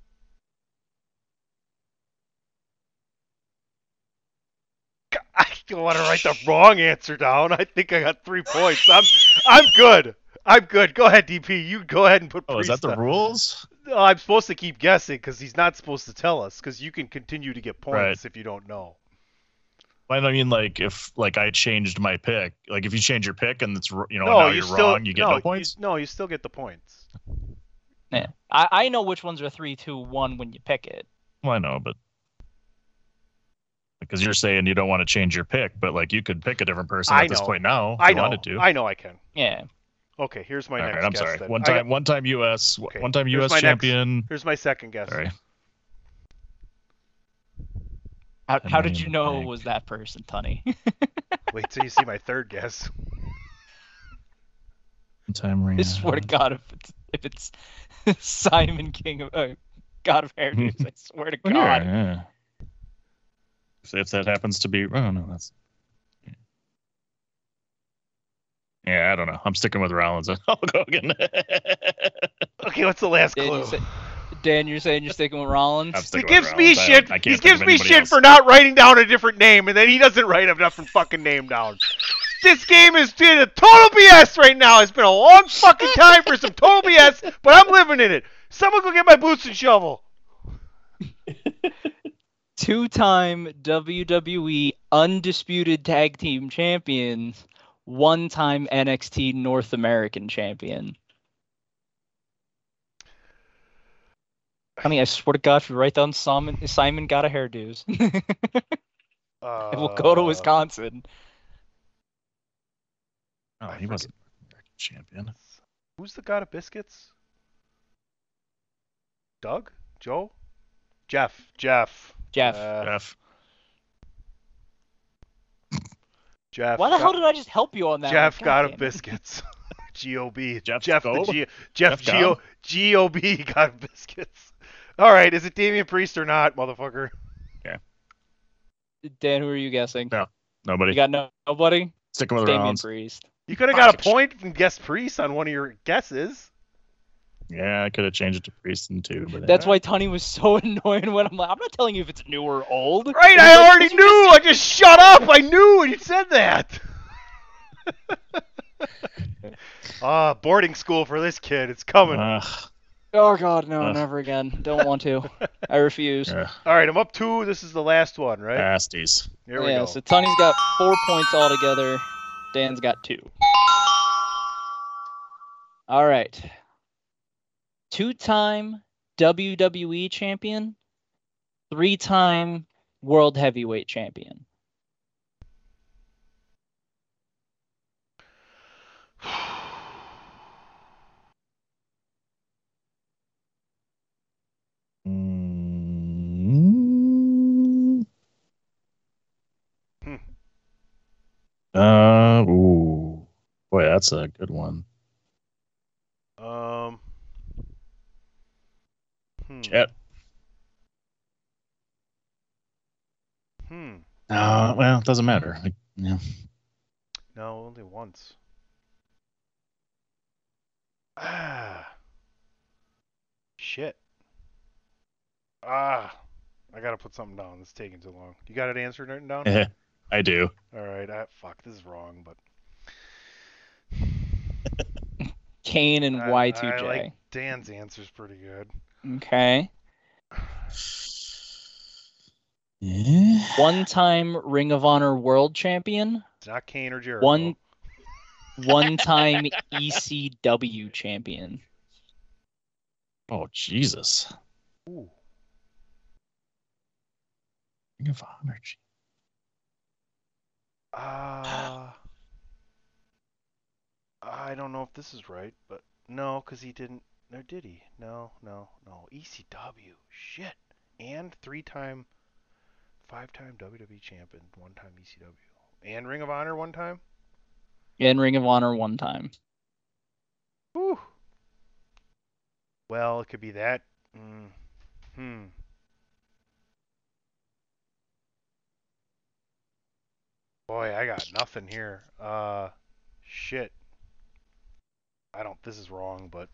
I don't want to write the wrong answer down. I think I got three points. I'm I'm good. I'm good. Go ahead, D P. You go ahead and put. Oh, is that Priest the down. rules? Oh, I'm supposed to keep guessing because he's not supposed to tell us. Because you can continue to get points Right. if you don't know. I mean, like if like I changed my pick, like if you change your pick and it's you know no, now you you're still, wrong, you get no, no points. You, no, you still get the points. Yeah. I, I know which ones are three, two, one when you pick it. Well, I know, but because you're saying you don't want to change your pick, but like you could pick a different person I at this know. point now if I you know. wanted to. I know I can. Yeah. Okay, here's my All next right, I'm guess. sorry. then. One I time, got- one time U S, Okay, one time here's U S my next- champion. Here's my second guess. Sorry. How, I how did mean, you know it like- was that person, Tunny? Wait till you see my third guess. One time I swear to God, if it's, if it's Simon King of uh, God of Hairdos, I swear to God. Yeah, yeah. If, if that happens to be, oh no, that's. Yeah, I don't know. I'm sticking with Rollins and Hulk Hogan. Okay, what's the last Dan, clue? you say, Dan, you're saying you're sticking with Rollins? I'm He sticking gives with me Rollins. I shit. don't- I can't He think gives of me anybody shit else. for not writing down a different name, and then he doesn't write a different fucking name down. This game is a total B S right now. It's been a long fucking time for some total B S, but I'm living in it. Someone go get my boots and shovel. Two-time W W E undisputed tag team champions, one-time N X T North American champion. Honey, I swear to God, if you write down Simon, Simon got a hairdos, Uh, we'll go to Wisconsin. Oh, I he wasn't American champion. Who's the god of biscuits? Doug? Joe? Jeff. Jeff. Jeff. Uh, Jeff. Jeff. Why the God- hell did I just help you on that? Jeff one? God God of damn it. biscuits. G O B. Jeff Jeff the Gold? G. Jeff Jeff G O Gold? G O B God of biscuits. All right, is it Damian Priest or not, motherfucker? Dan, who are you guessing? No, nobody. You got no, nobody? Sticking with Damian Rollins. Priest. You could have got a Fucking point and guessed Priest on one of your guesses. Yeah, I could have changed it to Prieston too, but That's why Tunney was so annoying when I'm like, I'm not telling you if it's new or old. Right, And I he's like, already "You knew. I just shut up. I knew when you said that. Ah, boarding school for this kid. It's coming. Ugh, Oh God, no, Ugh. never again. Don't want to. I refuse. yeah, All right, I'm up two. This is the last one, right? pasties. Here we yeah, go. so Tunney's got four points altogether. Dan's got two. All right. Two-time W W E champion, three-time World Heavyweight champion. Mm. Hmm. Uh, ooh, boy, that's a good one. Um. Hmm. Jet. Hmm. Uh, well, it doesn't matter. Like, yeah. No, only once. Ah. Shit. Ah. I gotta put something down. It's taking too long. You got it answered written down? I do. All right. I, fuck. This is wrong, but. Kane and I- Y two J. I like Dan's answer's pretty good. Okay. Yeah. One-time Ring of Honor World champion, It's not Kane or Jericho. one one-time E C W champion. Oh, Jesus. Ooh. Ring of Honor. Uh, I don't know if this is right, but no, because he didn't. No, did he? No, no, no. E C W. Shit. And three-time, five-time W W E champion, one-time E C W. And Ring of Honor one time? And Ring of Honor one time. Whew. Well, it could be that. Mm. Hmm. Boy, I got nothing here. Uh, shit. I don't. This is wrong, but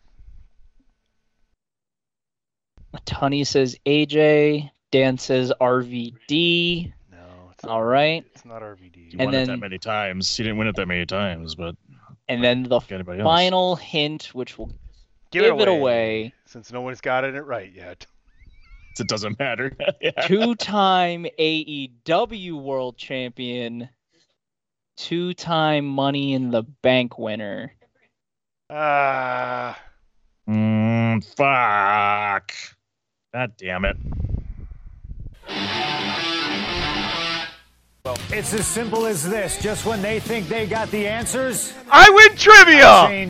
Tunney says A J. Dan says R V D. no. It's All right. It's not R V D. He And won it then- that many times. He didn't win it that many times, but And then the anybody else? final hint, which will Give, Give it, it away, away. Since no one's gotten it right yet. It doesn't matter. Yeah. Two-time A E W World Champion, two-time Money in the Bank winner. Ah. Mm, fuck. God damn it. It's as simple as this. Just when they think they got the answers, I win trivia!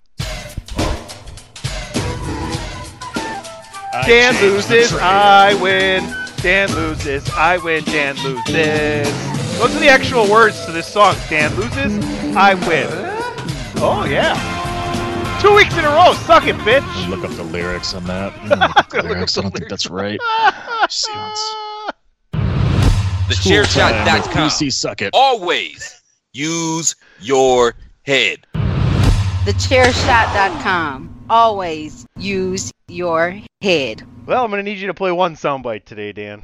I Dan changed the loses, trivia. I win. Dan loses, I win. Dan loses. Those are the actual words to this song. Dan loses, I win. Oh, yeah. Two weeks in a row. Suck it, bitch. Look up the lyrics on that. I'm gonna look up lyrics. the I don't think lyrics. that's right. Seance. The chair shot dot com. P C suck it. Always use your head. the chair shot dot com. Always use your head. Well, I'm going to need you to play one soundbite today, Dan.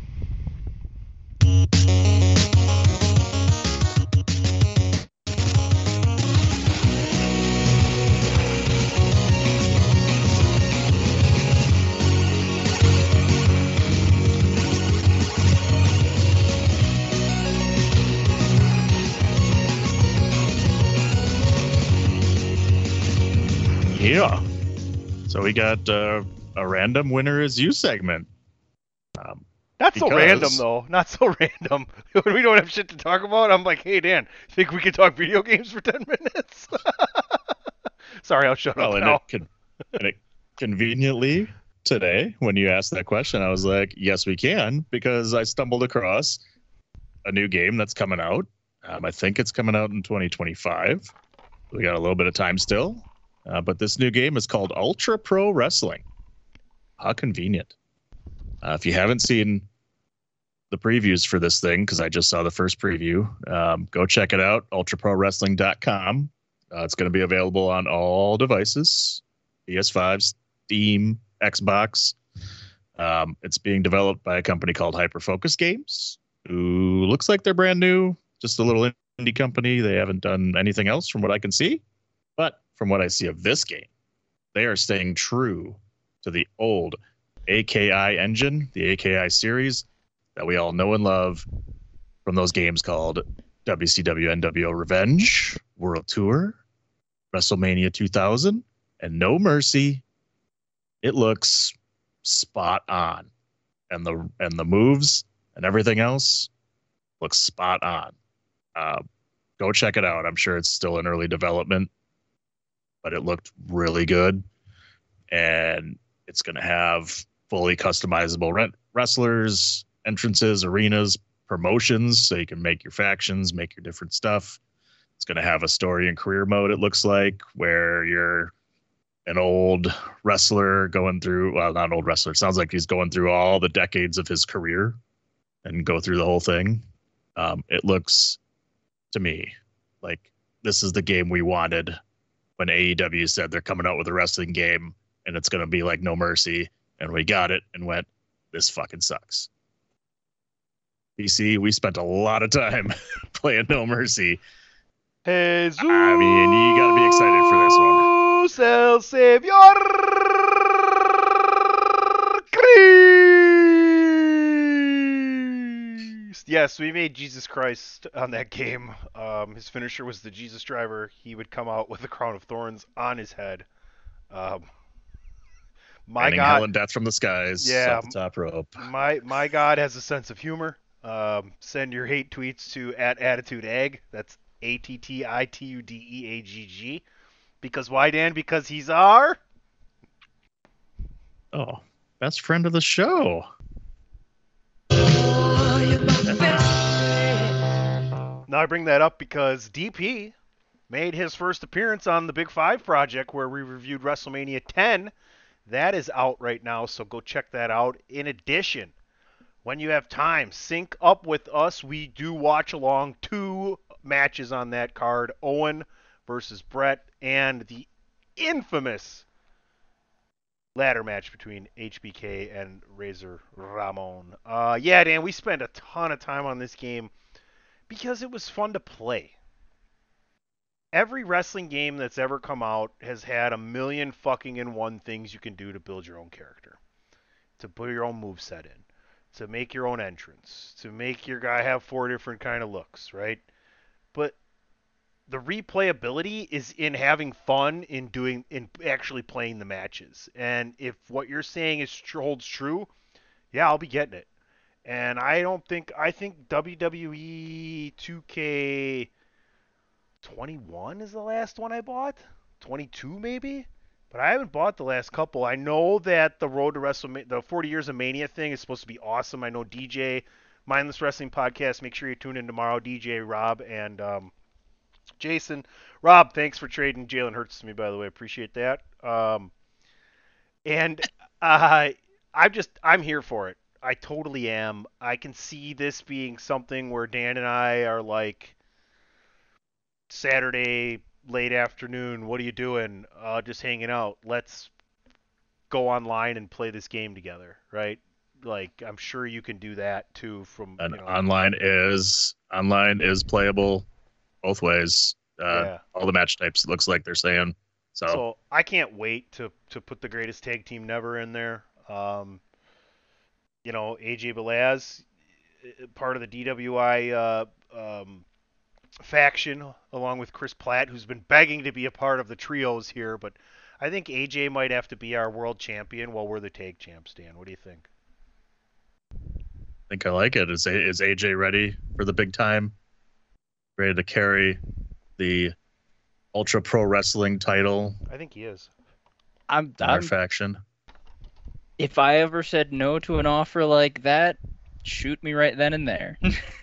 Yeah. So we got uh, a random winner is you segment. Um, Not so because- random, though. Not so random. When we don't have shit to talk about, I'm like, hey, Dan, think we could talk video games for ten minutes? Sorry, I'll shut Well, up and now. it, con- and it conveniently today, when you asked that question, I was like, yes, we can, because I stumbled across a new game that's coming out. Um, I think it's coming out in twenty twenty-five. We got a little bit of time still. Uh, but this new game is called Ultra Pro Wrestling. How convenient. Uh, if you haven't seen the previews for this thing, because I just saw the first preview, um, go check it out, ultra pro wrestling dot com. Uh, it's going to be available on all devices, P S five, Steam, Xbox. Um, it's being developed by a company called Hyperfocus Games, who looks like they're brand new, just a little indie company. They haven't done anything else from what I can see. But from what I see of this game, they are staying true to the old A K I engine, the A K I series that we all know and love from those games called W C W N W O Revenge, World Tour, WrestleMania two thousand, and No Mercy. It looks spot on. And the and the moves and everything else looks spot on. Uh, go check it out. I'm sure it's still in early development, but it looked really good. And it's going to have fully customizable re- wrestlers, entrances, arenas, promotions, so you can make your factions, make your different stuff. It's going to have a story and career mode, it looks like, where you're an old wrestler going through, well, not an old wrestler. It sounds like he's going through all the decades of his career and go through the whole thing. Um, it looks to me like this is the game we wanted when A E W said they're coming out with a wrestling game and it's going to be like No Mercy. And we got it and went, this fucking sucks. P C, we spent a lot of time playing No Mercy. Jesus I mean, you got to be excited for this one. el Savior Christ. Yes, we made Jesus Christ on that game. Um, his finisher was the Jesus Driver. He would come out with a crown of thorns on his head. Um, my Raining God, hell and death from the skies. Yeah. Off the top rope. My my God has a sense of humor. Um, send your hate tweets to at Attitude Egg. That's A T T I T U D E A G G. Because why, Dan? Because he's our... Oh, best friend of the show. Now I bring that up because D P made his first appearance on the Big Five project where we reviewed WrestleMania ten. That is out right now, so go check that out. In addition, when you have time, sync up with us. We do watch along two matches on that card, Owen versus Brett, and the infamous ladder match between H B K and Razor Ramon. Uh, yeah, Dan, we spent a ton of time on this game because it was fun to play. every wrestling game that's ever come out has had a million fucking and one things you can do to build your own character, to put your own moveset in, to make your own entrance, to make your guy have four different kind of looks, right? But the replayability is in having fun in doing in actually playing the matches. And if what you're saying is tr- holds true, yeah, I'll be getting it. And I don't think I think W W E two K twenty-one is the last one I bought. twenty-two maybe? But I haven't bought the last couple. I know that the Road to WrestleMania, the forty Years of Mania thing is supposed to be awesome. I know D J, Mindless Wrestling Podcast, make sure you tune in tomorrow. D J, Rob, and um, Jason. Rob, thanks for trading Jalen Hurts to me, by the way. Appreciate that. Um, and uh, I'm just, I'm here for it. I totally am. I can see this being something where Dan and I are like, Saturday late afternoon, what are you doing? Uh, just hanging out. Let's go online and play this game together, right? Like, I'm sure you can do that too. From And you know, online is online is playable both ways. Uh, Yeah. All the match types, it looks like they're saying. So, So I can't wait to to put the greatest tag team never in there. Um, you know, A J Belaz, uh, part of the D W I uh, um, faction, along with Chris Platt, who's been begging to be a part of the trios here. But I think A J might have to be our world champion while we're the tag champs. Dan, what do you think? I think I like it. Is A- is A J ready for the big time? Ready to carry the Ultra Pro Wrestling title I think he is. I'm, in our I'm faction? if I ever said no to an offer like that, shoot me right then and there.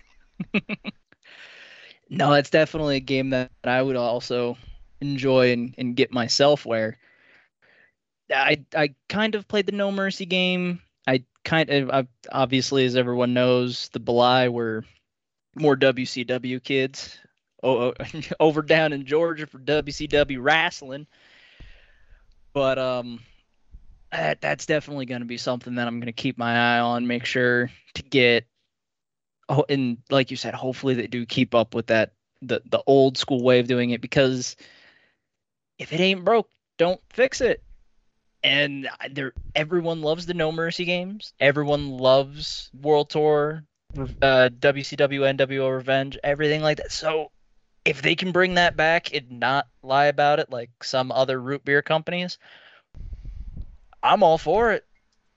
No, it's definitely a game that I would also enjoy and, and get myself where I I kind of played the No Mercy game. I kind of I, obviously, as everyone knows, the Belay were more W C W kids. Oh, oh, over down in Georgia for W C W wrestling. But um, that that's definitely going to be something that I'm going to keep my eye on. Make sure to get. Oh, and like you said, hopefully they do keep up with that the the old school way of doing it, because if it ain't broke, don't fix it. And there, everyone loves the No Mercy games. Everyone loves World Tour, uh, W C W, N W O Revenge, everything like that. So if they can bring that back and not lie about it like some other root beer companies, I'm all for it.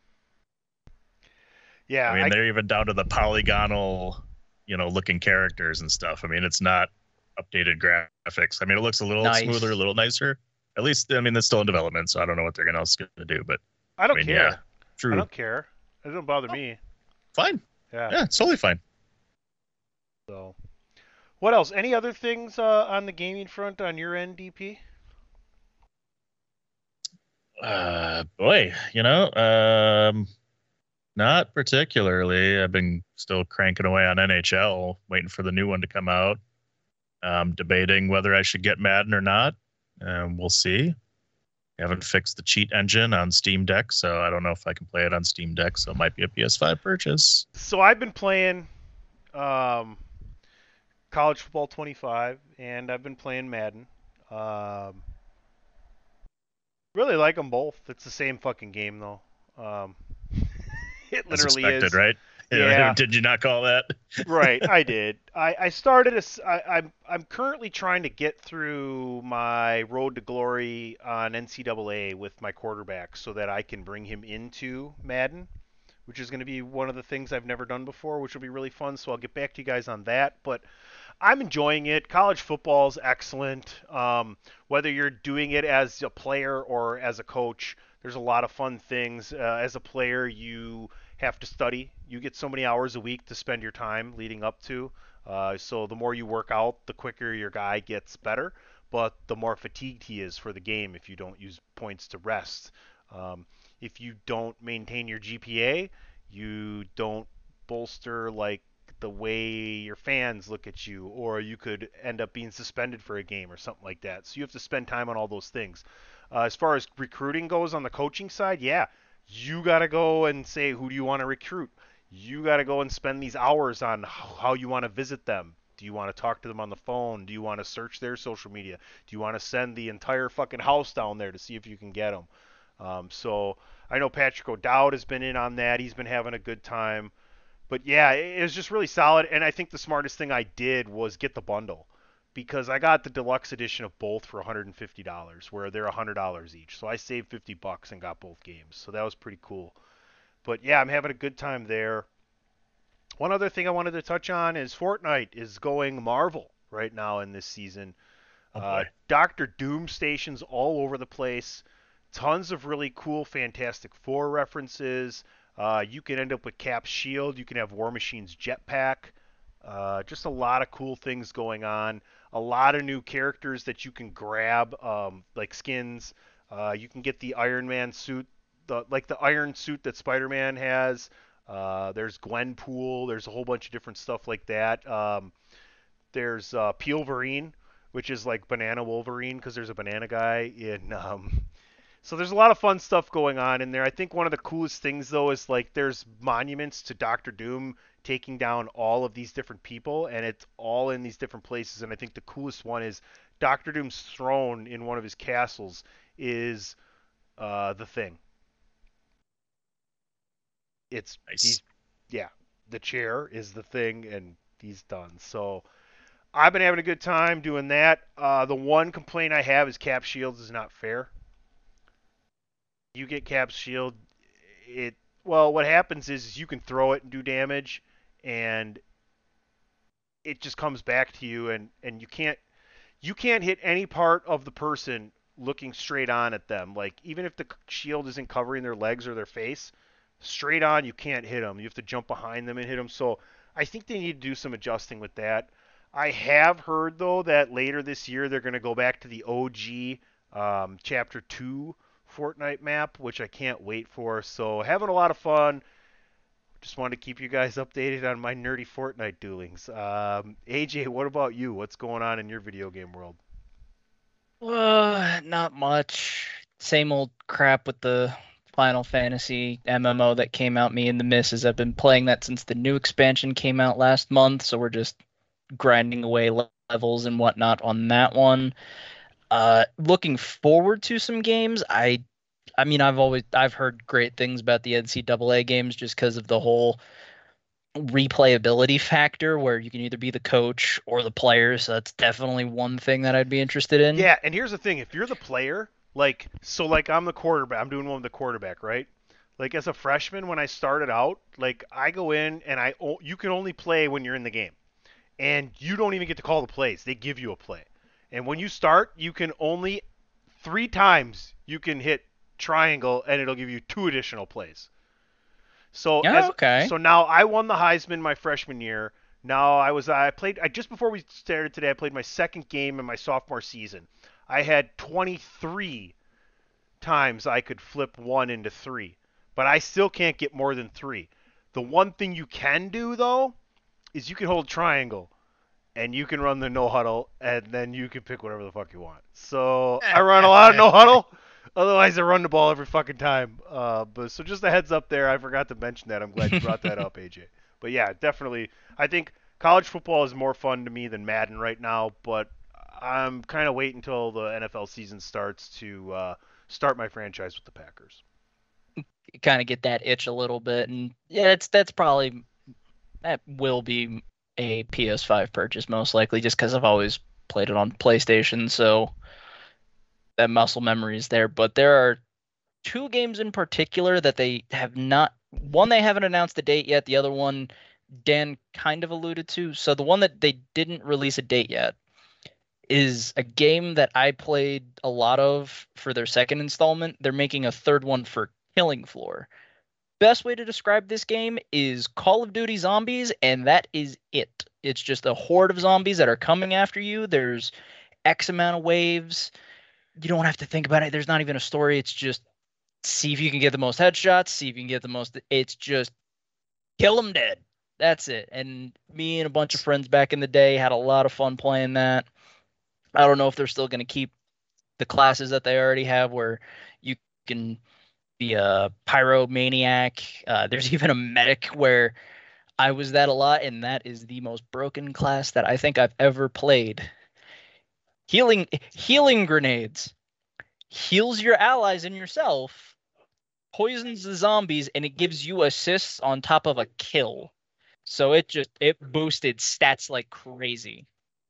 Yeah, I mean, I- they're even down to the polygonal, you know, looking characters and stuff. I mean, it's not updated graphics. I mean, it looks a little Nice. smoother, a little nicer. At least, I mean, it's still in development, so I don't know what they're gonna else gonna do. But I don't I mean, care. yeah, true. I don't care. It doesn't bother me. Fine. Yeah. Yeah, it's totally fine. So, what else? Any other things uh, on the gaming front on your end, D P? Uh, boy, you know, um, not particularly. I've been still cranking away on N H L, waiting for the new one to come out. Um, debating whether I should get Madden or not. Um, we'll see. I haven't fixed the cheat engine on Steam Deck, so I don't know if I can play it on Steam Deck. So it might be a P S five purchase. So I've been playing um, College Football twenty-five, and I've been playing Madden. Um, really like them both. It's the same fucking game, though. Um, it As literally expected, is. right? Yeah. Did you not call that? Right, I did. I, I started a, s- I, I'm I'm currently trying to get through my road to glory on N C double A with my quarterback so that I can bring him into Madden, which is going to be one of the things I've never done before, which will be really fun. So I'll get back to you guys on that. But I'm enjoying it. College football is excellent. Um, whether you're doing it as a player or as a coach, there's a lot of fun things. Uh, as a player, you have to study. You get so many hours a week to spend your time leading up to. Uh, so the more you work out, the quicker your guy gets better, but the more fatigued he is for the game if you don't use points to rest. Um, if you don't maintain your G P A, you don't bolster like the way your fans look at you, or you could end up being suspended for a game or something like that. So you have to spend time on all those things. Uh, as far as recruiting goes on the coaching side, yeah, you got to go and say, who do you want to recruit? You got to go and spend these hours on how you want to visit them. Do you want to talk to them on the phone? Do you want to search their social media? Do you want to send the entire fucking house down there to see if you can get them? Um, so I know Patrick O'Dowd has been in on that. He's been having a good time. But yeah, it, it was just really solid. And I think the smartest thing I did was get the bundle, because I got the deluxe edition of both for one hundred fifty dollars, where they're one hundred dollars each. So I saved fifty bucks and got both games. So that was pretty cool. But yeah, I'm having a good time there. One other thing I wanted to touch on is Fortnite is going Marvel right now in this season. Uh, Doctor Doom stations all over the place. Tons of really cool Fantastic Four references. Uh, you can end up with Cap's shield. You can have War Machine's jetpack. Uh, just a lot of cool things going on. A lot of new characters that you can grab, um, like skins. Uh, you can get the Iron Man suit, the like the iron suit that Spider-Man has. Uh, there's Gwenpool. There's a whole bunch of different stuff like that. Um, there's uh, Peelverine, which is like Banana Wolverine, because there's a banana guy in. Um, so there's a lot of fun stuff going on in there. I think one of the coolest things though is like there's monuments to Doctor Doom taking down all of these different people, and it's all in these different places. And I think the coolest one is Doctor Doom's throne in one of his castles is uh, the Thing. It's nice. he's, yeah, the chair is the Thing, and he's done. So I've been having a good time doing that. Uh, the one complaint I have is Cap Shields is not fair. You get Cap's shield, it well, what happens is you can throw it and do damage, and it just comes back to you, and, and you can't you can't hit any part of the person looking straight on at them. Like, even if the shield isn't covering their legs or their face, straight on you can't hit them. You have to jump behind them and hit them. So I think they need to do some adjusting with that. I have heard though that later this year they're going to go back to the O G um, Chapter two Fortnite map, which I can't wait for. So having a lot of fun. Just wanted to keep you guys updated on my nerdy Fortnite doings. Um, A J, what about you? What's going on in your video game world? Uh, not much. Same old crap with the Final Fantasy M M O that came out. Me and the missus have been playing that since the new expansion came out last month, so we're just grinding away levels and whatnot on that one. Uh, looking forward to some games. I, I mean, I've always I've heard great things about the N C double A games just because of the whole replayability factor, where you can either be the coach or the player. So that's definitely one thing that I'd be interested in. Yeah, and here's the thing: if you're the player, like so, like I'm the quarterback. I'm doing one with the quarterback, right? Like as a freshman, when I started out, like I go in and I you can only play when you're in the game, and you don't even get to call the plays. They give you a play. And when you start, you can only three times you can hit triangle, and it'll give you two additional plays. So oh, as, okay. So now I won the Heisman my freshman year. Now I was I played I just before we started today. I played my second game in my sophomore season. I had twenty-three times I could flip one into three, but I still can't get more than three. The one thing you can do though is you can hold triangle. And you can run the no huddle, and then you can pick whatever the fuck you want. So I run a lot of no huddle. Otherwise, I run the ball every fucking time. Uh, but so just a heads up there. I forgot to mention that. I'm glad you brought that up, A J. But yeah, definitely. I think college football is more fun to me than Madden right now. But I'm kind of waiting until the N F L season starts to uh, start my franchise with the Packers. You kind of get that itch a little bit, and yeah, it's that's probably that will be a P S five purchase most likely, just because I've always played it on PlayStation, so that muscle memory is there. But there are two games in particular that they have not one they haven't announced the date yet, the other one Dan kind of alluded to. So the one that they didn't release a date yet is a game that I played a lot of for their second installment. They're making a third one for Killing Floor. Best way to describe this game is Call of Duty Zombies, and that is it. It's just a horde of zombies that are coming after you. There's X amount of waves. You don't have to think about it. There's not even a story. It's just see if you can get the most headshots, see if you can get the most. It's just kill them dead. That's it. And me and a bunch of friends back in the day had a lot of fun playing that. I don't know if they're still going to keep the classes that they already have where you can be a pyromaniac. Uh, there's even a medic where I was that a lot, and that is the most broken class that I think I've ever played. Healing healing grenades. Heals your allies and yourself, poisons the zombies, and it gives you assists on top of a kill. So it just it boosted stats like crazy.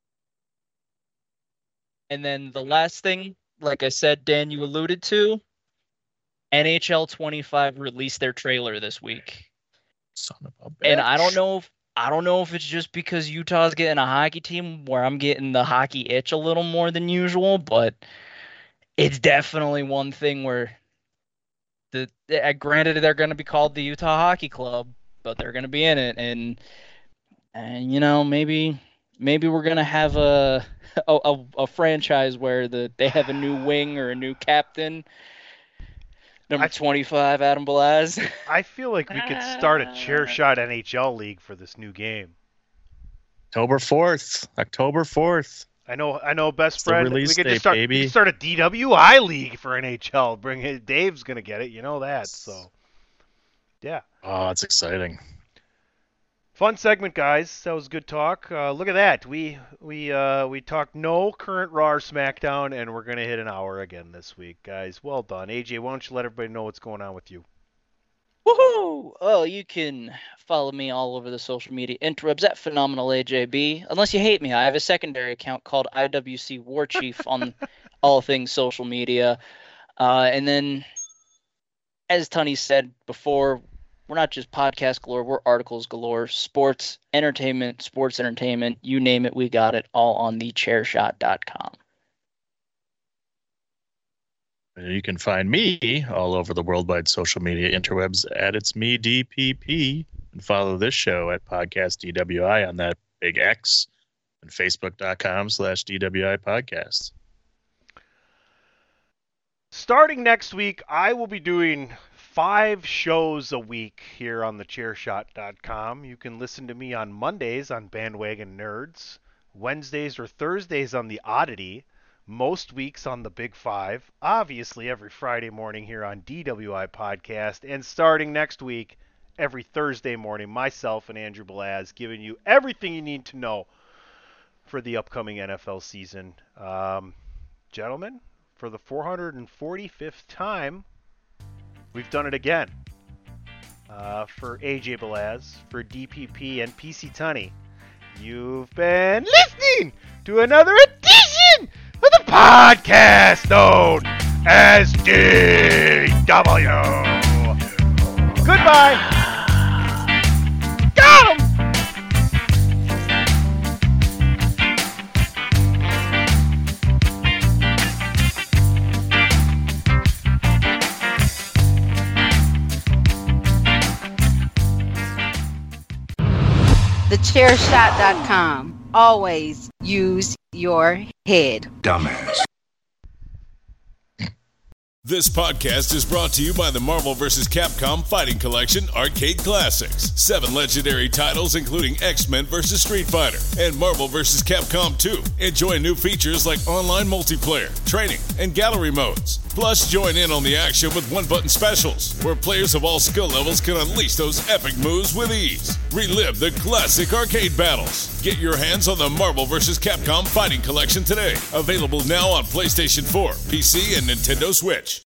And then the last thing, like I said, Dan, you alluded to, N H L twenty-five released their trailer this week. Son of a bitch. And I don't know if I don't know if it's just because Utah's getting a hockey team where I'm getting the hockey itch a little more than usual, but it's definitely one thing where the uh, granted they're going to be called the Utah Hockey Club, but they're going to be in it, and and you know maybe maybe we're going to have a, a a franchise where the they have a new wing or a new captain. Number twenty-five, Adam Balaz. I feel like we could start a chair shot N H L league for this new game. October fourth. October fourth. I know, I know, best It's the friend. We release could date, just start, baby. we could start a D W I league for N H L. Bring it, Dave's gonna get it. You know that. So, yeah. Oh, it's exciting. Fun segment, guys. That was good talk. Uh, look at that. We we uh, we talked no current Raw or SmackDown, and we're gonna hit an hour again this week, guys. Well done, A J. Why don't you let everybody know what's going on with you? Woohoo! Oh, you can follow me all over the social media interwebs at Phenomenal A J B. Unless you hate me, I have a secondary account called I W C War Chief on all things social media. Uh, and then, as Tunney said before, we're not just podcast galore, we're articles galore. Sports, entertainment, sports entertainment, you name it, we got it, all on the chair shot dot com. You can find me all over the worldwide social media interwebs at It's Me D P P, and follow this show at Podcast D W I on that big X, and Facebook.com slash DWI Podcast. Starting next week, I will be doing five shows a week here on the chair shot dot com. You can listen to me on Mondays on Bandwagon Nerds, Wednesdays or Thursdays on The Oddity, most weeks on The Big Five, obviously every Friday morning here on D W I Podcast, and starting next week, every Thursday morning, myself and Andrew Balaz giving you everything you need to know for the upcoming N F L season. Um, gentlemen, for the four hundred forty-fifth time, we've done it again. Uh, for A J Balaz, for D P P and P C Tunney, you've been listening to another edition of the podcast known as D W. Goodbye. Got him. the chair shot dot com. Always use your head. Dumbass. This podcast is brought to you by the Marvel versus. Capcom Fighting Collection Arcade Classics. Seven legendary titles including X-Men versus. Street Fighter and Marvel versus. Capcom two. Enjoy new features like online multiplayer, training, and gallery modes. Plus, join in on the action with one-button specials, where players of all skill levels can unleash those epic moves with ease. Relive the classic arcade battles. Get your hands on the Marvel versus. Capcom Fighting Collection today. Available now on PlayStation four, P C, and Nintendo Switch.